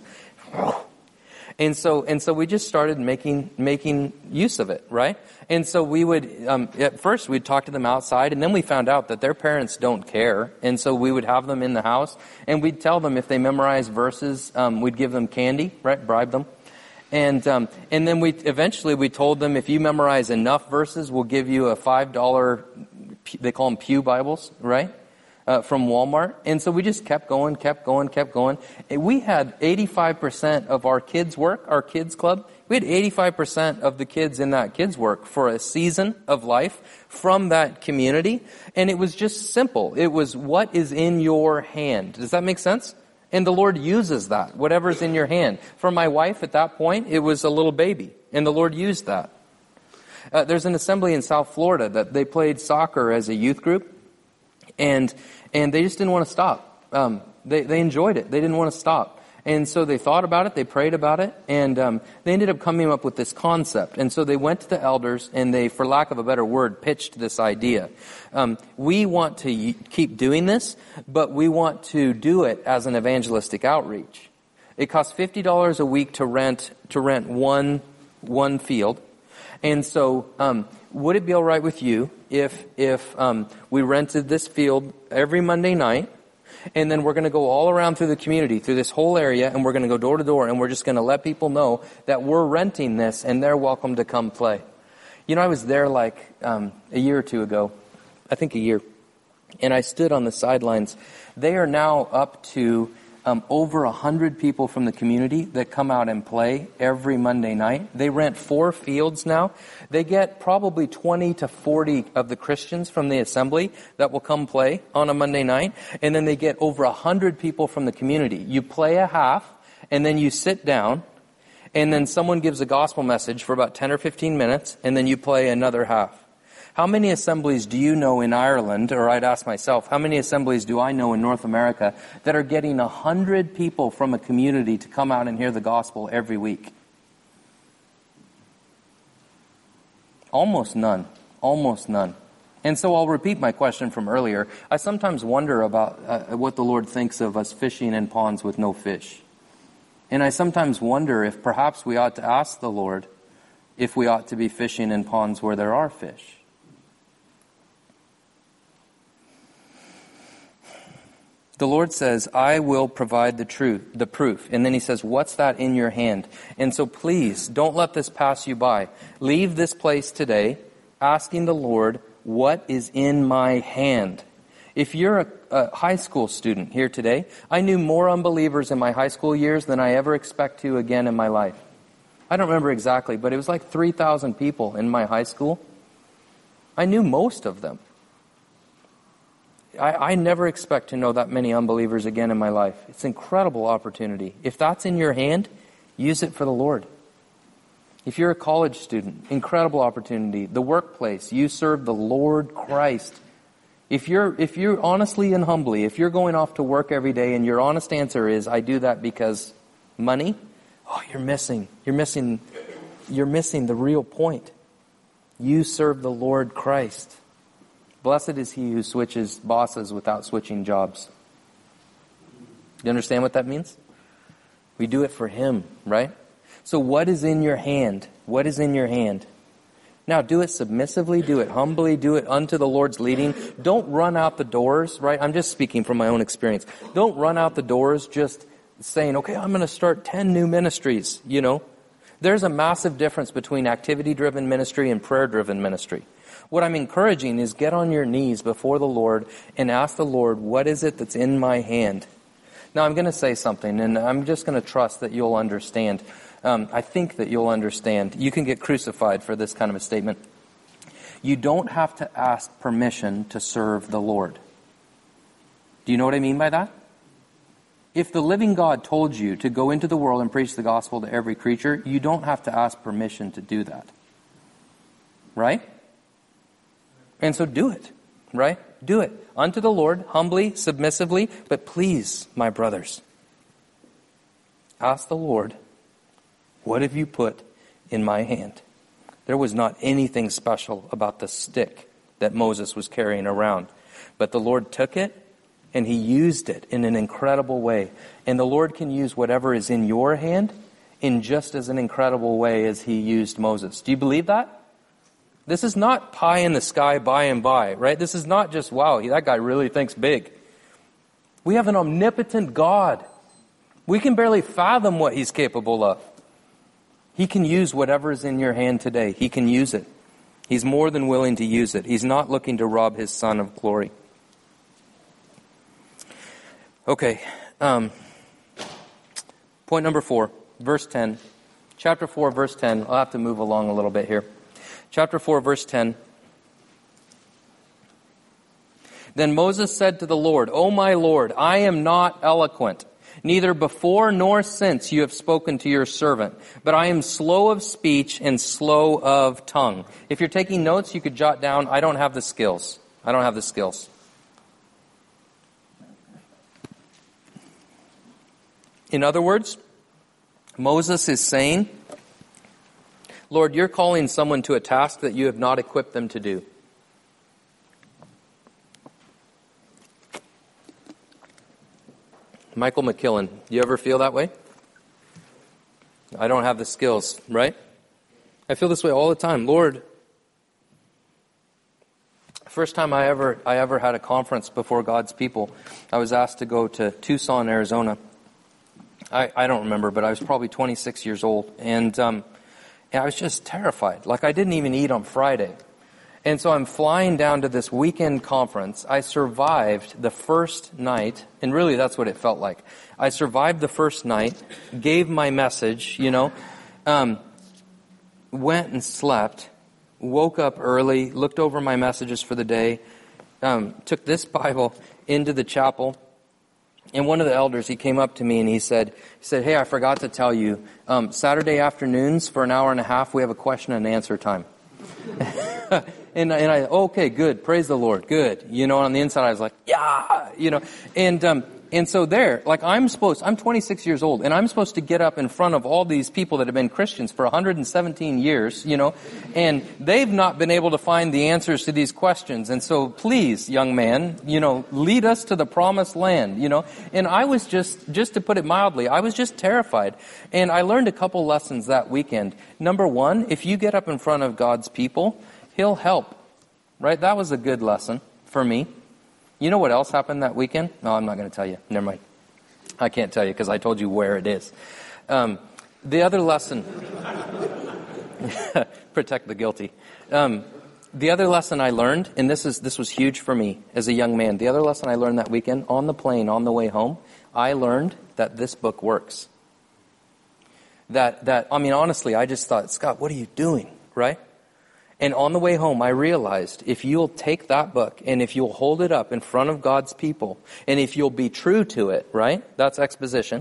And so we just started making use of it, right? And so we would, at first we'd talk to them outside, and then we found out that their parents don't care. And so we would have them in the house, and we'd tell them if they memorize verses, we'd give them candy, right? Bribe them. And then we told them if you memorize enough verses, we'll give you a $5, they call them Pew Bibles, right? From Walmart. And so we just kept going. And we had 85% of our kids' work, our kids' club. We had 85% of the kids in that kids' work for a season of life from that community. And it was just simple. It was what is in your hand. Does that make sense? And the Lord uses that, whatever's in your hand. For my wife at that point, it was a little baby. And the Lord used that. There's an assembly in South Florida that they played soccer as a youth group. And they just didn't want to stop. They enjoyed it. They didn't want to stop. And so they thought about it, they prayed about it, and they ended up coming up with this concept. And so they went to the elders, and they, for lack of a better word, pitched this idea. We want to keep doing this, but we want to do it as an evangelistic outreach. It costs $50 a week to rent one field. And so, would it be all right with you if we rented this field every Monday night, and then we're going to go all around through the community, through this whole area, and we're going to go door to door, and we're just going to let people know that we're renting this, and they're welcome to come play. You know, I was there like a year or two ago, I think a year, and I stood on the sidelines. They are now up to over 100 people from the community that come out and play every Monday night. They rent 4 fields now. They get probably 20 to 40 of the Christians from the assembly that will come play on a Monday night. And then they get over 100 people from the community. You play a half, and then you sit down, and then someone gives a gospel message for about 10 or 15 minutes, and then you play another half. How many assemblies do you know in Ireland, or I'd ask myself, how many assemblies do I know in North America that are getting 100 people from a community to come out and hear the gospel every week? Almost none. Almost none. And so I'll repeat my question from earlier. I sometimes wonder about what the Lord thinks of us fishing in ponds with no fish. And I sometimes wonder if perhaps we ought to ask the Lord if we ought to be fishing in ponds where there are fish. The Lord says, I will provide the proof. And then he says, what's that in your hand? And so please, don't let this pass you by. Leave this place today asking the Lord, what is in my hand? If you're a high school student here today, I knew more unbelievers in my high school years than I ever expect to again in my life. I don't remember exactly, but it was like 3,000 people in my high school. I knew most of them. I never expect to know that many unbelievers again in my life. It's an incredible opportunity. If that's in your hand, use it for the Lord. If you're a college student, incredible opportunity. The workplace, you serve the Lord Christ. If you're honestly and humbly, if you're going off to work every day and your honest answer is, I do that because money, you're missing the real point. You serve the Lord Christ. Blessed is he who switches bosses without switching jobs. You understand what that means? We do it for him, right? So what is in your hand? What is in your hand? Now do it submissively, do it humbly, do it unto the Lord's leading. Don't run out the doors, right? I'm just speaking from my own experience. Don't run out the doors just saying, okay, I'm going to start 10 new ministries, you know. There's a massive difference between activity-driven ministry and prayer-driven ministry. What I'm encouraging is get on your knees before the Lord and ask the Lord, what is it that's in my hand? Now I'm going to say something, and I'm just going to trust that you'll understand. I think that you'll understand. You can get crucified for this kind of a statement. You don't have to ask permission to serve the Lord. Do you know what I mean by that? If the living God told you to go into the world and preach the gospel to every creature, you don't have to ask permission to do that. Right? And so do it. Right? Do it. Unto the Lord, humbly, submissively, but please, my brothers, ask the Lord, what have you put in my hand? There was not anything special about the stick that Moses was carrying around. But the Lord took it and he used it in an incredible way. And the Lord can use whatever is in your hand in just as an incredible way as he used Moses. Do you believe that? This is not pie in the sky by and by, right? This is not just, wow, that guy really thinks big. We have an omnipotent God. We can barely fathom what he's capable of. He can use whatever is in your hand today. He can use it. He's more than willing to use it. He's not looking to rob his Son of glory. Okay. Point number 4, verse 10. Chapter 4, verse 10. I'll have to move along a little bit here. Chapter 4, verse 10. Then Moses said to the Lord, O my Lord, I am not eloquent. Neither before nor since you have spoken to your servant, but I am slow of speech and slow of tongue. If you're taking notes, you could jot down, I don't have the skills. I don't have the skills. In other words, Moses is saying, Lord, you're calling someone to a task that you have not equipped them to do. Michael McKillen, you ever feel that way? I don't have the skills, right? I feel this way all the time. Lord, first time I ever had a conference before God's people, I was asked to go to Tucson, Arizona. I don't remember, but I was probably 26 years old. And I was just terrified. Like I didn't even eat on Friday. And so I'm flying down to this weekend conference. I survived the first night, and really that's what it felt like. I survived the first night, gave my message, went and slept, woke up early, looked over my messages for the day, took this Bible into the chapel, and one of the elders, he came up to me and he said, hey, I forgot to tell you, Saturday afternoons for an hour and a half, we have a question and answer time. And I, okay, good, praise the Lord, good. On the inside I was like, yeah, and so there, like I'm 26 years old, and I'm supposed to get up in front of all these people that have been Christians for 117 years, and they've not been able to find the answers to these questions. And so please, young man, lead us to the promised land, And I was just to put it mildly, I was just terrified. And I learned a couple lessons that weekend. Number one, if you get up in front of God's people, He'll help, right? That was a good lesson for me. You know what else happened that weekend? No, I'm not going to tell you. Never mind. I can't tell you because I told you where it is. The other lesson, protect the guilty. The other lesson I learned, and this was huge for me as a young man. The other lesson I learned that weekend on the plane, on the way home, I learned that this book works. Honestly, I just thought, Scott, what are you doing, right? And on the way home, I realized if you'll take that book and if you'll hold it up in front of God's people and if you'll be true to it, right? That's exposition.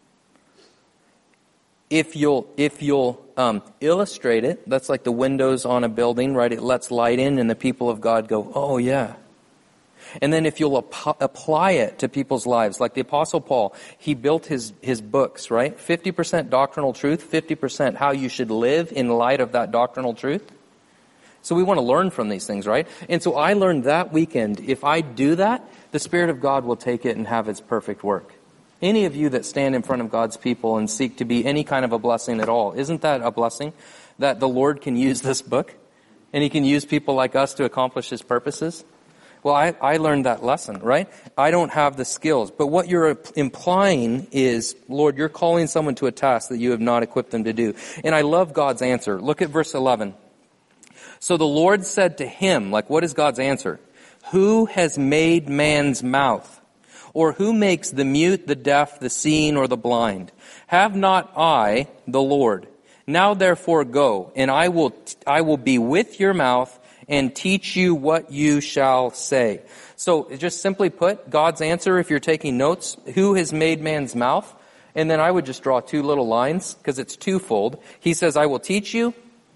If you'll illustrate it, that's like the windows on a building, right? It lets light in and the people of God go, oh yeah. And then if you'll apply it to people's lives, like the Apostle Paul, he built his books, right? 50% doctrinal truth, 50% how you should live in light of that doctrinal truth. So we want to learn from these things, right? And so I learned that weekend, if I do that, the Spirit of God will take it and have its perfect work. Any of you that stand in front of God's people and seek to be any kind of a blessing at all, isn't that a blessing? That the Lord can use this book and He can use people like us to accomplish His purposes? Well, I learned that lesson, right? I don't have the skills. But what you're implying is, Lord, you're calling someone to a task that you have not equipped them to do. And I love God's answer. Look at verse 11. So the Lord said to him, like, what is God's answer? Who has made man's mouth? Or who makes the mute, the deaf, the seeing, or the blind? Have not I, the Lord? Now therefore go, and I will be with your mouth and teach you what you shall say. So just simply put, God's answer, if you're taking notes, who has made man's mouth? And then I would just draw two little lines, because it's twofold. He says, I will teach you.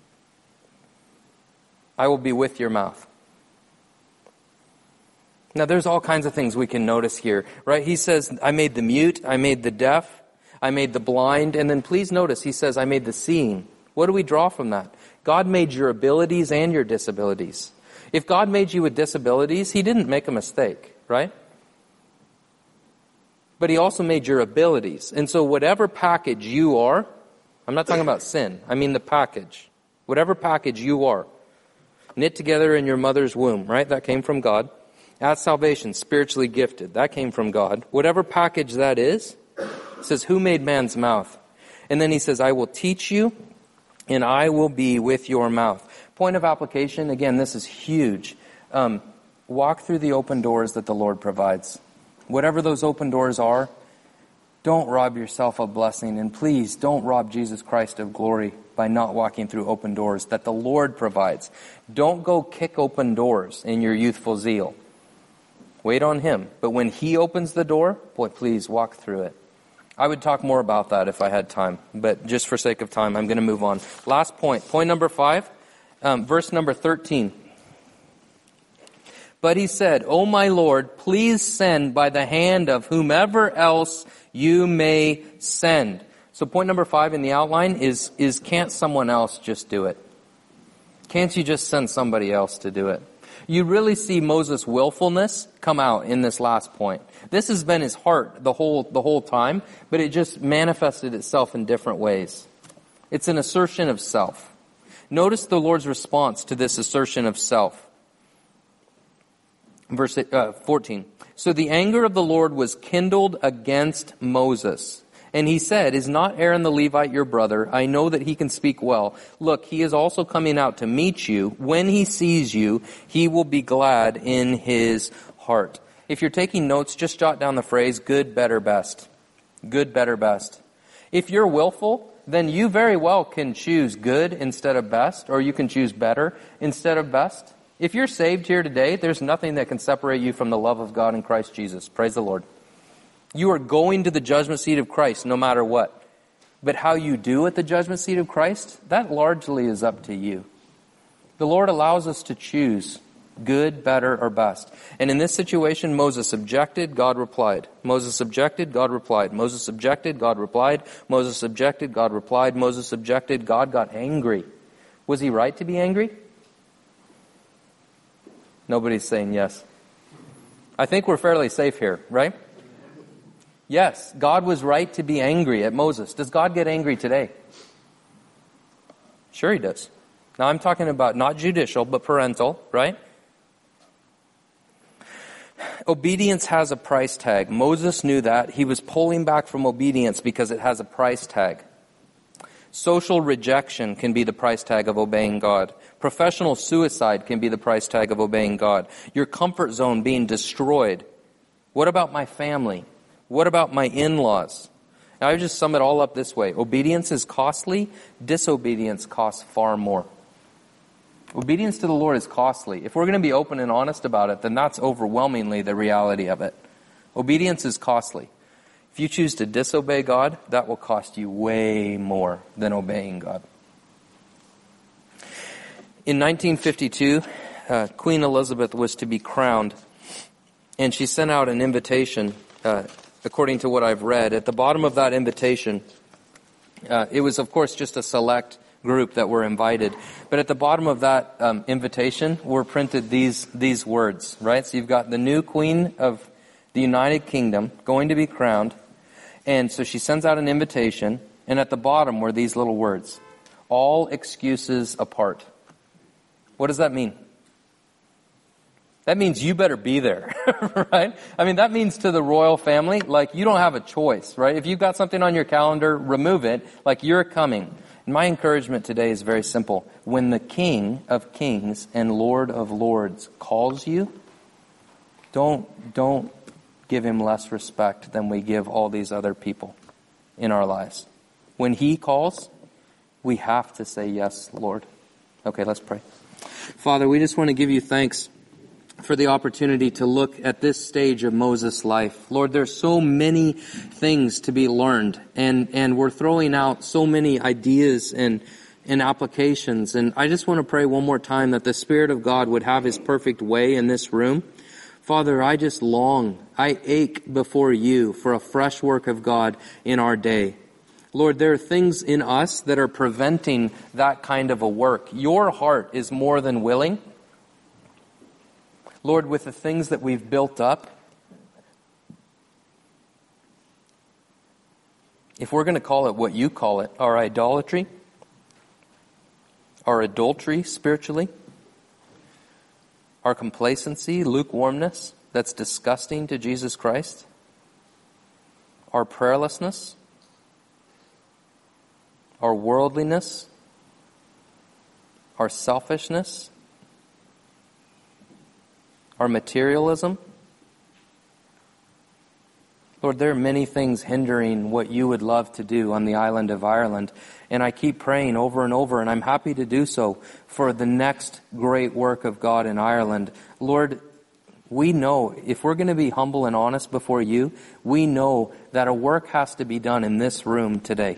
I will be with your mouth. Now there's all kinds of things we can notice here, right? He says, I made the mute, I made the deaf, I made the blind, and then please notice, he says, I made the seeing. What do we draw from that? God made your abilities and your disabilities. If God made you with disabilities, He didn't make a mistake, right? But He also made your abilities. And so whatever package you are, I'm not talking about sin, I mean the package. Whatever package you are, knit together in your mother's womb, right? That came from God. At salvation, spiritually gifted. That came from God. Whatever package that is, it says, who made man's mouth? And then He says, I will teach you, and I will be with your mouth. Point of application, again, this is huge. Walk through the open doors that the Lord provides. Whatever those open doors are, don't rob yourself of blessing. And please, don't rob Jesus Christ of glory by not walking through open doors that the Lord provides. Don't go kick open doors in your youthful zeal. Wait on Him. But when He opens the door, boy, please walk through it. I would talk more about that if I had time. But just for sake of time, I'm going to move on. Last point. Point number 5, verse number 13. But he said, O my Lord, please send by the hand of whomever else you may send. So point number 5 in the outline is can't someone else just do it? Can't you just send somebody else to do it? You really see Moses' willfulness come out in this last point. This has been his heart the whole time, but it just manifested itself in different ways. It's an assertion of self. Notice the Lord's response to this assertion of self. Verse 14. So the anger of the Lord was kindled against Moses. And he said, is not Aaron the Levite your brother? I know that he can speak well. Look, he is also coming out to meet you. When he sees you, he will be glad in his heart. If you're taking notes, just jot down the phrase, good, better, best. Good, better, best. If you're willful, then you very well can choose good instead of best, or you can choose better instead of best. If you're saved here today, there's nothing that can separate you from the love of God in Christ Jesus. Praise the Lord. You are going to the judgment seat of Christ no matter what. But how you do at the judgment seat of Christ, that largely is up to you. The Lord allows us to choose good, better, or best. And in this situation, Moses objected, God replied. Moses objected, God replied. Moses objected, God replied. Moses objected, God replied. Moses objected, God got angry. Was he right to be angry? Nobody's saying yes. I think we're fairly safe here, right? Yes, God was right to be angry at Moses. Does God get angry today? Sure He does. Now I'm talking about not judicial, but parental, right? Obedience has a price tag. Moses knew that. He was pulling back from obedience because it has a price tag. Social rejection can be the price tag of obeying God. Professional suicide can be the price tag of obeying God. Your comfort zone being destroyed. What about my family? What about my in-laws? Now, I would just sum it all up this way. Obedience is costly. Disobedience costs far more. Obedience to the Lord is costly. If we're going to be open and honest about it, then that's overwhelmingly the reality of it. Obedience is costly. If you choose to disobey God, that will cost you way more than obeying God. In 1952, Queen Elizabeth was to be crowned, and she sent out an invitation, according to what I've read. At the bottom of that invitation, it was, of course, just a select group that were invited. But at the bottom of that invitation were printed these words, right? So you've got the new queen of the United Kingdom going to be crowned. And so she sends out an invitation, and at the bottom were these little words, all excuses apart. What does that mean? That means you better be there, right? I mean, that means to the royal family, like, you don't have a choice, right? If you've got something on your calendar, remove it, like, you're coming. And my encouragement today is very simple. When the King of Kings and Lord of Lords calls you, don't give him less respect than we give all these other people in our lives. When he calls, we have to say, yes, Lord. Okay, let's pray. Father, we just want to give you thanks for the opportunity to look at this stage of Moses' life. Lord, there's so many things to be learned, and we're throwing out so many ideas and applications. And I just want to pray one more time that the Spirit of God would have his perfect way in this room. Father, I just long, I ache before you for a fresh work of God in our day. Lord, there are things in us that are preventing that kind of a work. Your heart is more than willing. Lord, with the things that we've built up, if we're going to call it what you call it, our idolatry, our adultery spiritually, our complacency, lukewarmness, that's disgusting to Jesus Christ, our prayerlessness, our worldliness, our selfishness, our materialism. Lord, there are many things hindering what you would love to do on the island of Ireland. And I keep praying over and over, and I'm happy to do so, for the next great work of God in Ireland. Lord, we know, if we're going to be humble and honest before you, we know that a work has to be done in this room today.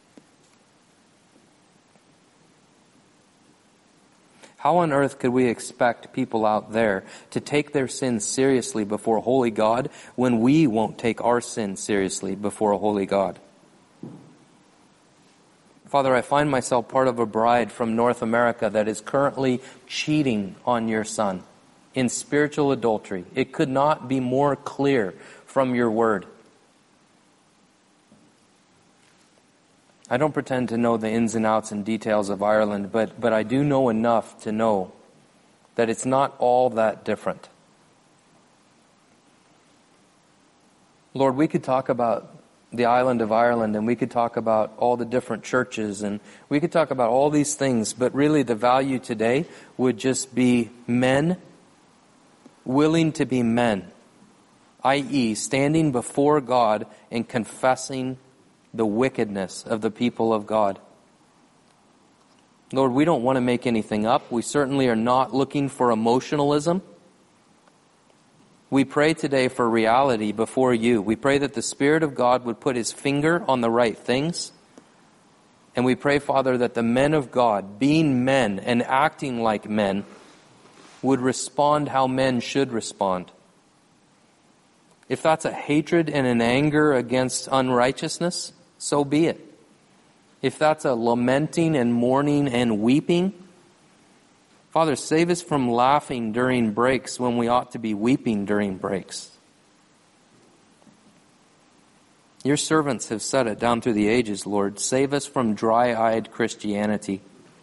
How on earth could we expect people out there to take their sins seriously before a holy God when we won't take our sin seriously before a holy God? Father, I find myself part of a bride from North America that is currently cheating on your son in spiritual adultery. It could not be more clear from your word. I don't pretend to know the ins and outs and details of Ireland, but I do know enough to know that it's not all that different. Lord, we could talk about the island of Ireland, and we could talk about all the different churches, and we could talk about all these things, but really the value today would just be men willing to be men, i.e., standing before God and confessing the wickedness of the people of God. Lord, we don't want to make anything up. We certainly are not looking for emotionalism. We pray today for reality before you. We pray that the Spirit of God would put his finger on the right things. And we pray, Father, that the men of God, being men and acting like men, would respond how men should respond. If that's a hatred and an anger against unrighteousness, so be it. If that's a lamenting and mourning and weeping, Father, save us from laughing during breaks when we ought to be weeping during breaks. Your servants have said it down through the ages, Lord. Save us from dry-eyed Christianity.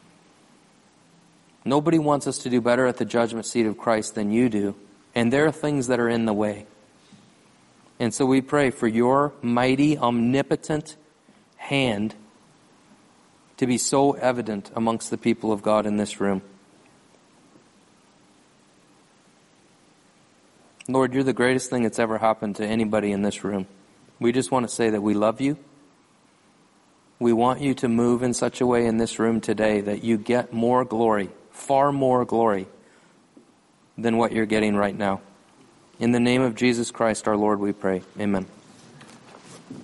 Nobody wants us to do better at the judgment seat of Christ than you do, and there are things that are in the way. And so we pray for your mighty, omnipotent hand to be so evident amongst the people of God in this room. Lord, you're the greatest thing that's ever happened to anybody in this room. We just want to say that we love you. We want you to move in such a way in this room today that you get more glory, far more glory than what you're getting right now. In the name of Jesus Christ our Lord we pray. Amen.